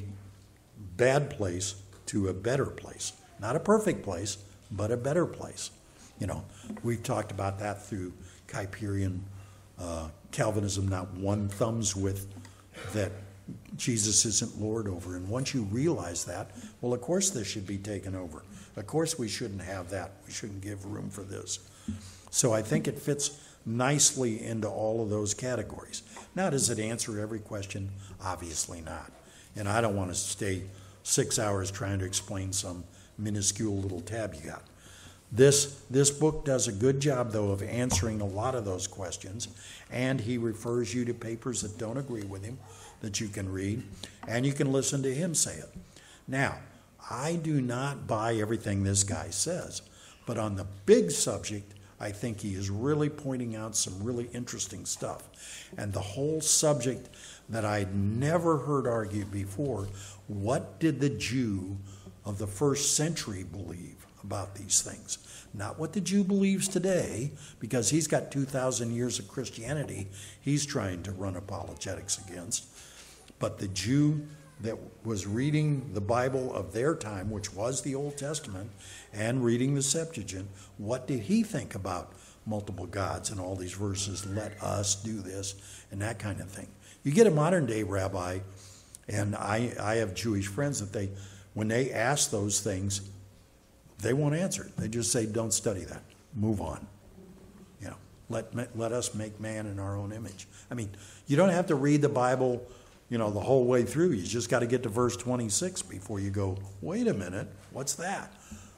bad place to a better place. Not a perfect place, but a better place. You know, we've talked about that through Kuyperian uh, Calvinism, not one thumbs with that Jesus isn't Lord over. And once you realize that, well, of course this should be taken over. Of course we shouldn't have that. We shouldn't give room for this. So I think it fits nicely into all of those categories. Now, does it answer every question? Obviously not. And I don't want to stay six hours trying to explain some minuscule little tab you got. This, this book does a good job, though, of answering a lot of those questions, and he refers you to papers that don't agree with him that you can read, and you can listen to him say it. Now, I do not buy everything this guy says, but on the big subject, I think he is really pointing out some really interesting stuff. And the whole subject that I'd never heard argued before, what did the Jew of the first century believe about these things? Not what the Jew believes today, because he's got two thousand years of Christianity he's trying to run apologetics against. But the Jew that was reading the Bible of their time, which was the Old Testament, and reading the Septuagint, what did he think about multiple gods and all these verses, let us do this, and that kind of thing? You get a modern day rabbi, and I, I have Jewish friends that they, when they ask those things, they won't answer it. They just say, don't study that. Move on. You know, let, let us make man in our own image. I mean, you don't have to read the Bible, you know, the whole way through. You just got to get to verse twenty-six before you go, wait a minute, what's that?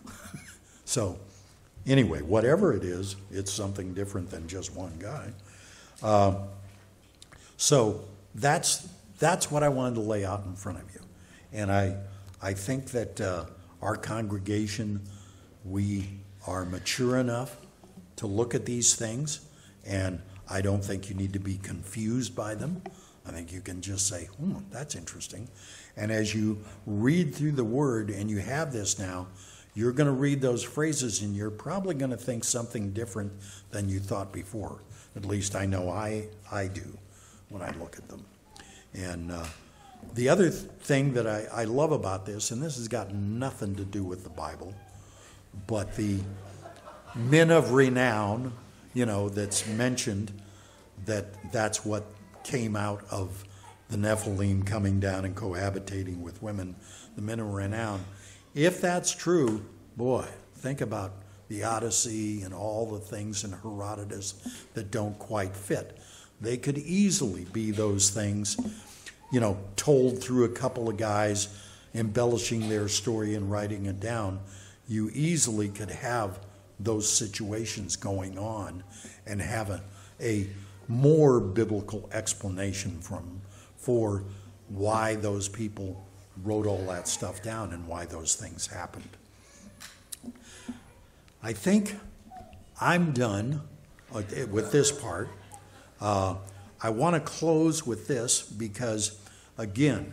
So, anyway, whatever it is, it's something different than just one guy. Uh, so that's that's what I wanted to lay out in front of you. And I, I think that uh, our congregation, we are mature enough to look at these things, and I don't think you need to be confused by them. I think you can just say, hmm, that's interesting. And as you read through the Word, and you have this now, you're going to read those phrases, and you're probably going to think something different than you thought before. At least I know I, I do when I look at them. And uh, the other th- thing that I, I love about this, and this has got nothing to do with the Bible, but the men of renown, you know, that's mentioned, that that's what came out of the Nephilim coming down and cohabitating with women, the men of renown. If that's true, boy, think about the Odyssey and all the things in Herodotus that don't quite fit. They could easily be those things, you know, told through a couple of guys embellishing their story and writing it down. You easily could have those situations going on and have a, a more biblical explanation from for why those people wrote all that stuff down and why those things happened. I think I'm done with this part. Uh, I want to close with this because, again,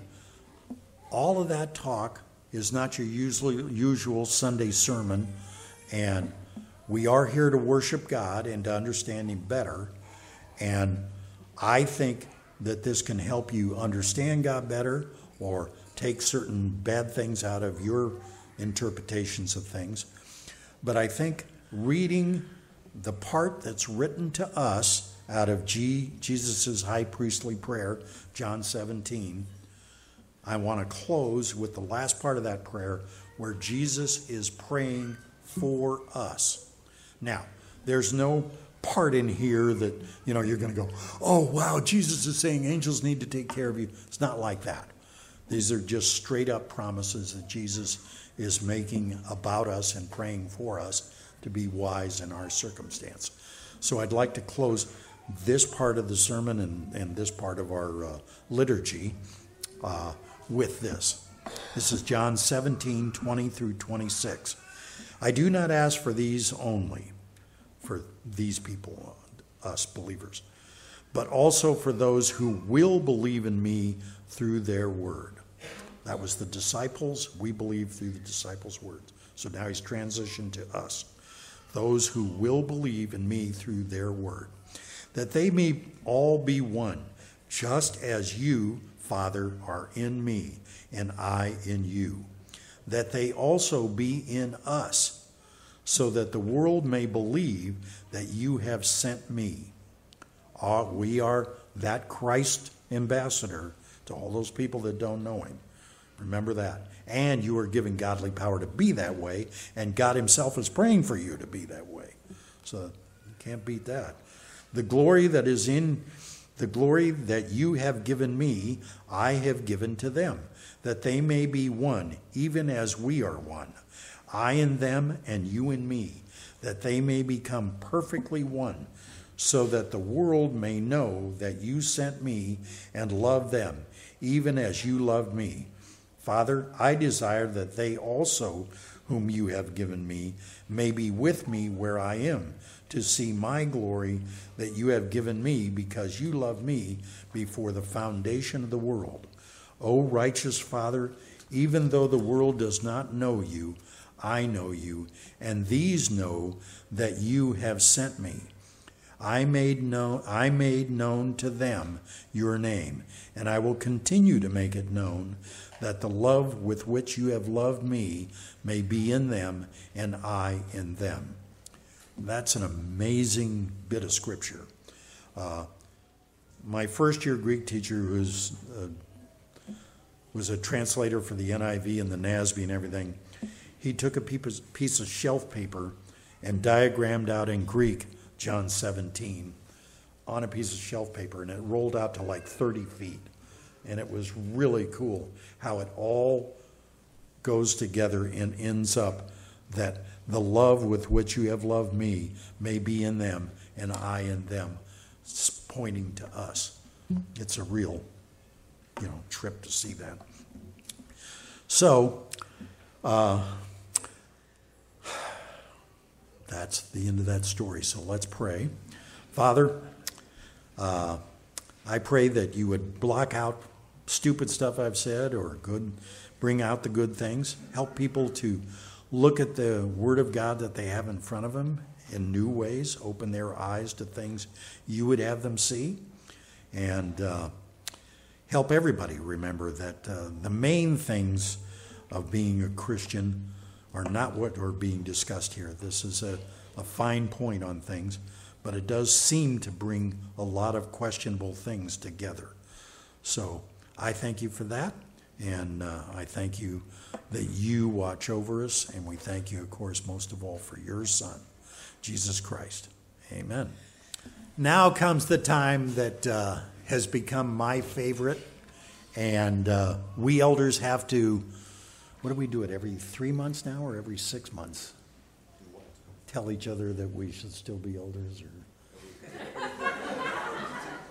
all of that talk is not your usual, usual Sunday sermon, and we are here to worship God and to understand Him better. And I think that this can help you understand God better or take certain bad things out of your interpretations of things. But I think reading the part that's written to us out of G, Jesus' high priestly prayer, John seventeen, I want to close with the last part of that prayer where Jesus is praying for us. Now, there's no part in here that, you know, you're going to go, oh, wow, Jesus is saying angels need to take care of you. It's not like that. These are just straight up promises that Jesus is making about us and praying for us to be wise in our circumstance. So I'd like to close this part of the sermon and, and this part of our uh, liturgy uh, with this. This is John seventeen, twenty through twenty-six. I do not ask for these only, for these people, us believers, but also for those who will believe in me through their word. That was the disciples. We believe through the disciples' words. So now he's transitioned to us. Those who will believe in me through their word, that they may all be one, just as you, Father, are in me, and I in you, that they also be in us, so that the world may believe that you have sent me. Uh, we are that Christ ambassador to all those people that don't know him. Remember that. And you are given godly power to be that way, and God himself is praying for you to be that way. So you can't beat that. The glory that is in, the glory that you have given me, I have given to them, that they may be one, even as we are one. I in them and you in me, that they may become perfectly one, so that the world may know that you sent me and loved them, even as you loved me. Father, I desire that they also, whom you have given me, may be with me where I am, to see my glory that you have given me, because you loved me before the foundation of the world. O righteous Father, even though the world does not know you, I know you, and these know that you have sent me. I made known, I made known to them your name, and I will continue to make it known, that the love with which you have loved me may be in them, and I in them. That's an amazing bit of scripture. Uh, my first year Greek teacher, who was, uh, was a translator for the N I V and the N A S B and everything, he took a piece of shelf paper and diagrammed out in Greek John seventeen on a piece of shelf paper, and it rolled out to like thirty feet. And it was really cool how it all goes together and ends up that the love with which you have loved me may be in them and I in them, it's pointing to us. It's a real, you know, trip to see that. So, uh, that's the end of that story. So let's pray. Father, uh, I pray that you would block out stupid stuff I've said, or good, bring out the good things. Help people to look at the Word of God that they have in front of them in new ways. Open their eyes to things you would have them see. And uh, help everybody remember that uh, the main things of being a Christian are not what are being discussed here. This is a, a fine point on things, but it does seem to bring a lot of questionable things together. So I thank you for that, and uh, I thank you that you watch over us, and we thank you, of course, most of all for your Son, Jesus Christ. Amen. Now comes the time that uh, has become my favorite, and uh, we elders have to, what do we do it, every three months now or every six months? Tell each other that we should still be elders? Or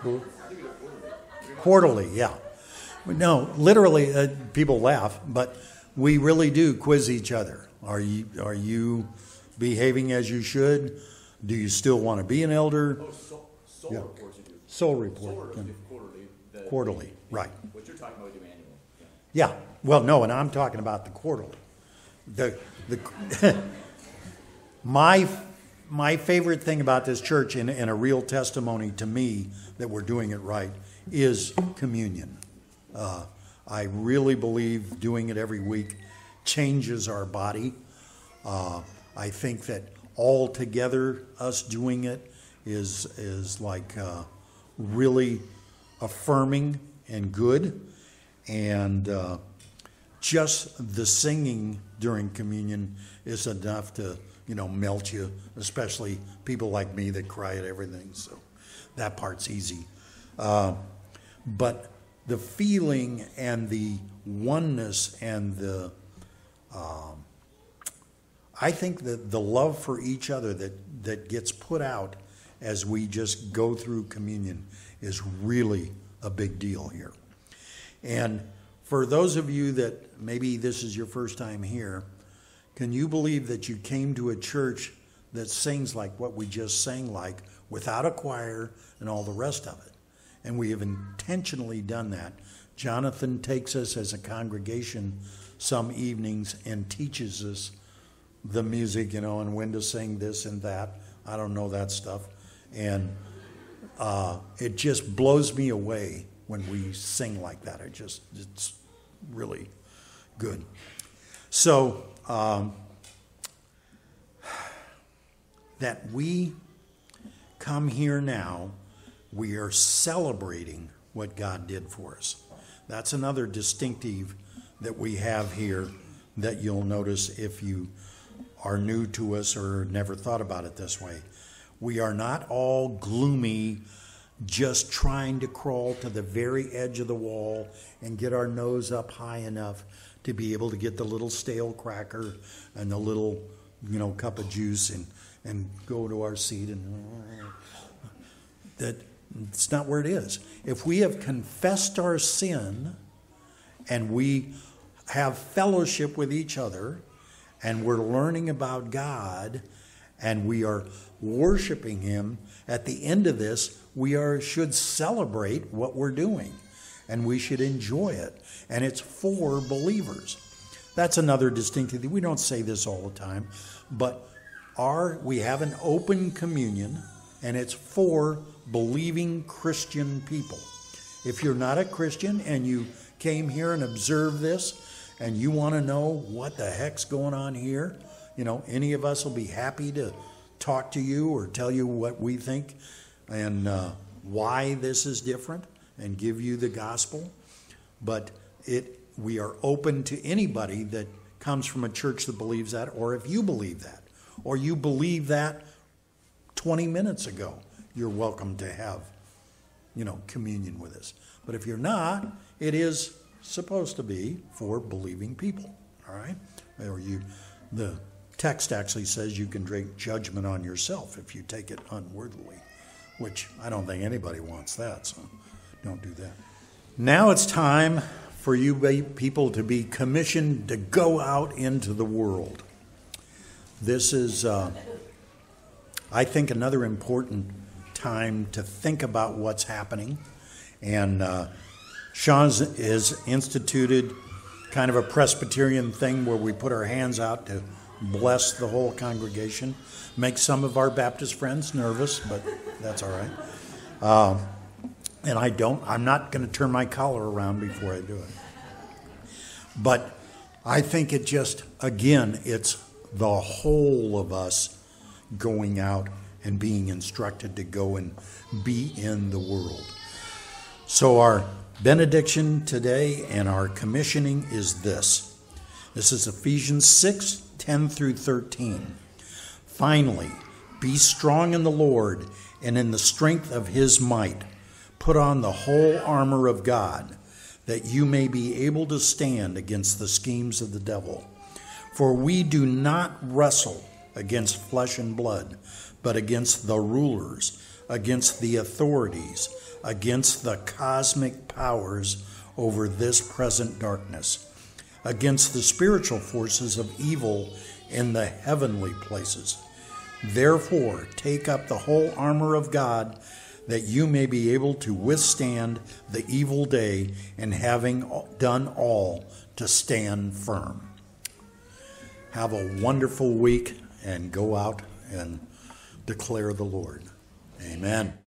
Quarterly, yeah. No, literally, uh, people laugh, but we really do quiz each other. Are you are you behaving as you should? Do you still want to be an elder? Oh, soul, soul Yeah. reports you do. Soul report. Soul yeah. report quarterly. The, Quarterly, right. What you're talking about, we do annual. Yeah. Well, no, and I'm talking about the quarterly. The the my my favorite thing about this church, and, and a real testimony to me that we're doing it right, is communion. Uh, I really believe doing it every week changes our body. Uh, I think that all together, us doing it is is like uh, really affirming and good, and uh, just the singing during communion is enough to, you know, melt you, especially people like me that cry at everything. So that part's easy. Uh, but the feeling and the oneness and the, um, I think that the love for each other that, that gets put out as we just go through communion is really a big deal here. And for those of you that maybe this is your first time here, can you believe that you came to a church that sings like what we just sang like, without a choir and all the rest of it? And we have intentionally done that. Jonathan takes us as a congregation some evenings and teaches us the music, you know, and when to sing this and that. I don't know that stuff. And uh, it just blows me away when we sing like that. It just, it's really good. So, um, that we come here now, we are celebrating what God did for us. That's another distinctive that we have here that you'll notice if you are new to us or never thought about it this way. We are not all gloomy, just trying to crawl to the very edge of the wall and get our nose up high enough to be able to get the little stale cracker and the little, you know, cup of juice and, and go to our seat. And that it's not where it is. If we have confessed our sin and we have fellowship with each other and we're learning about God and we are worshiping Him, at the end of this, we are should celebrate what we're doing, and we should enjoy it. And it's for believers. That's another distinctive. We don't say this all the time, but our we have an open communion, and it's for believing Christian people. If you're not a Christian and you came here and observed this, and you want to know what the heck's going on here, you know, any of us will be happy to talk to you or tell you what we think and uh, why this is different and give you the gospel. But it we are open to anybody that comes from a church that believes that, or if you believe that, or you believe that twenty minutes ago, you're welcome to have, you know, communion with us. But if you're not, it is supposed to be for believing people, all right? Or you, the text actually says you can drink judgment on yourself if you take it unworthily, which I don't think anybody wants that, so don't do that. Now it's time for you people to be commissioned to go out into the world. This is, uh, I think, another important time to think about what's happening. And uh, Sean has instituted kind of a Presbyterian thing where we put our hands out to bless the whole congregation. Makes some of our Baptist friends nervous, but that's all right. Uh, and I don't, I'm not going to turn my collar around before I do it. But I think it just, again, it's the whole of us going out and being instructed to go and be in the world. So our benediction today and our commissioning is this. This is Ephesians six, ten through thirteen. Finally, be strong in the Lord and in the strength of His might. Put on the whole armor of God, that you may be able to stand against the schemes of the devil. For we do not wrestle against flesh and blood, but against the rulers against the authorities, against the cosmic powers over this present darkness, against the spiritual forces of evil in the heavenly places. Therefore, take up the whole armor of God, that you may be able to withstand the evil day, and having done all, to stand firm. Have a wonderful week, and go out and declare the Lord. Amen.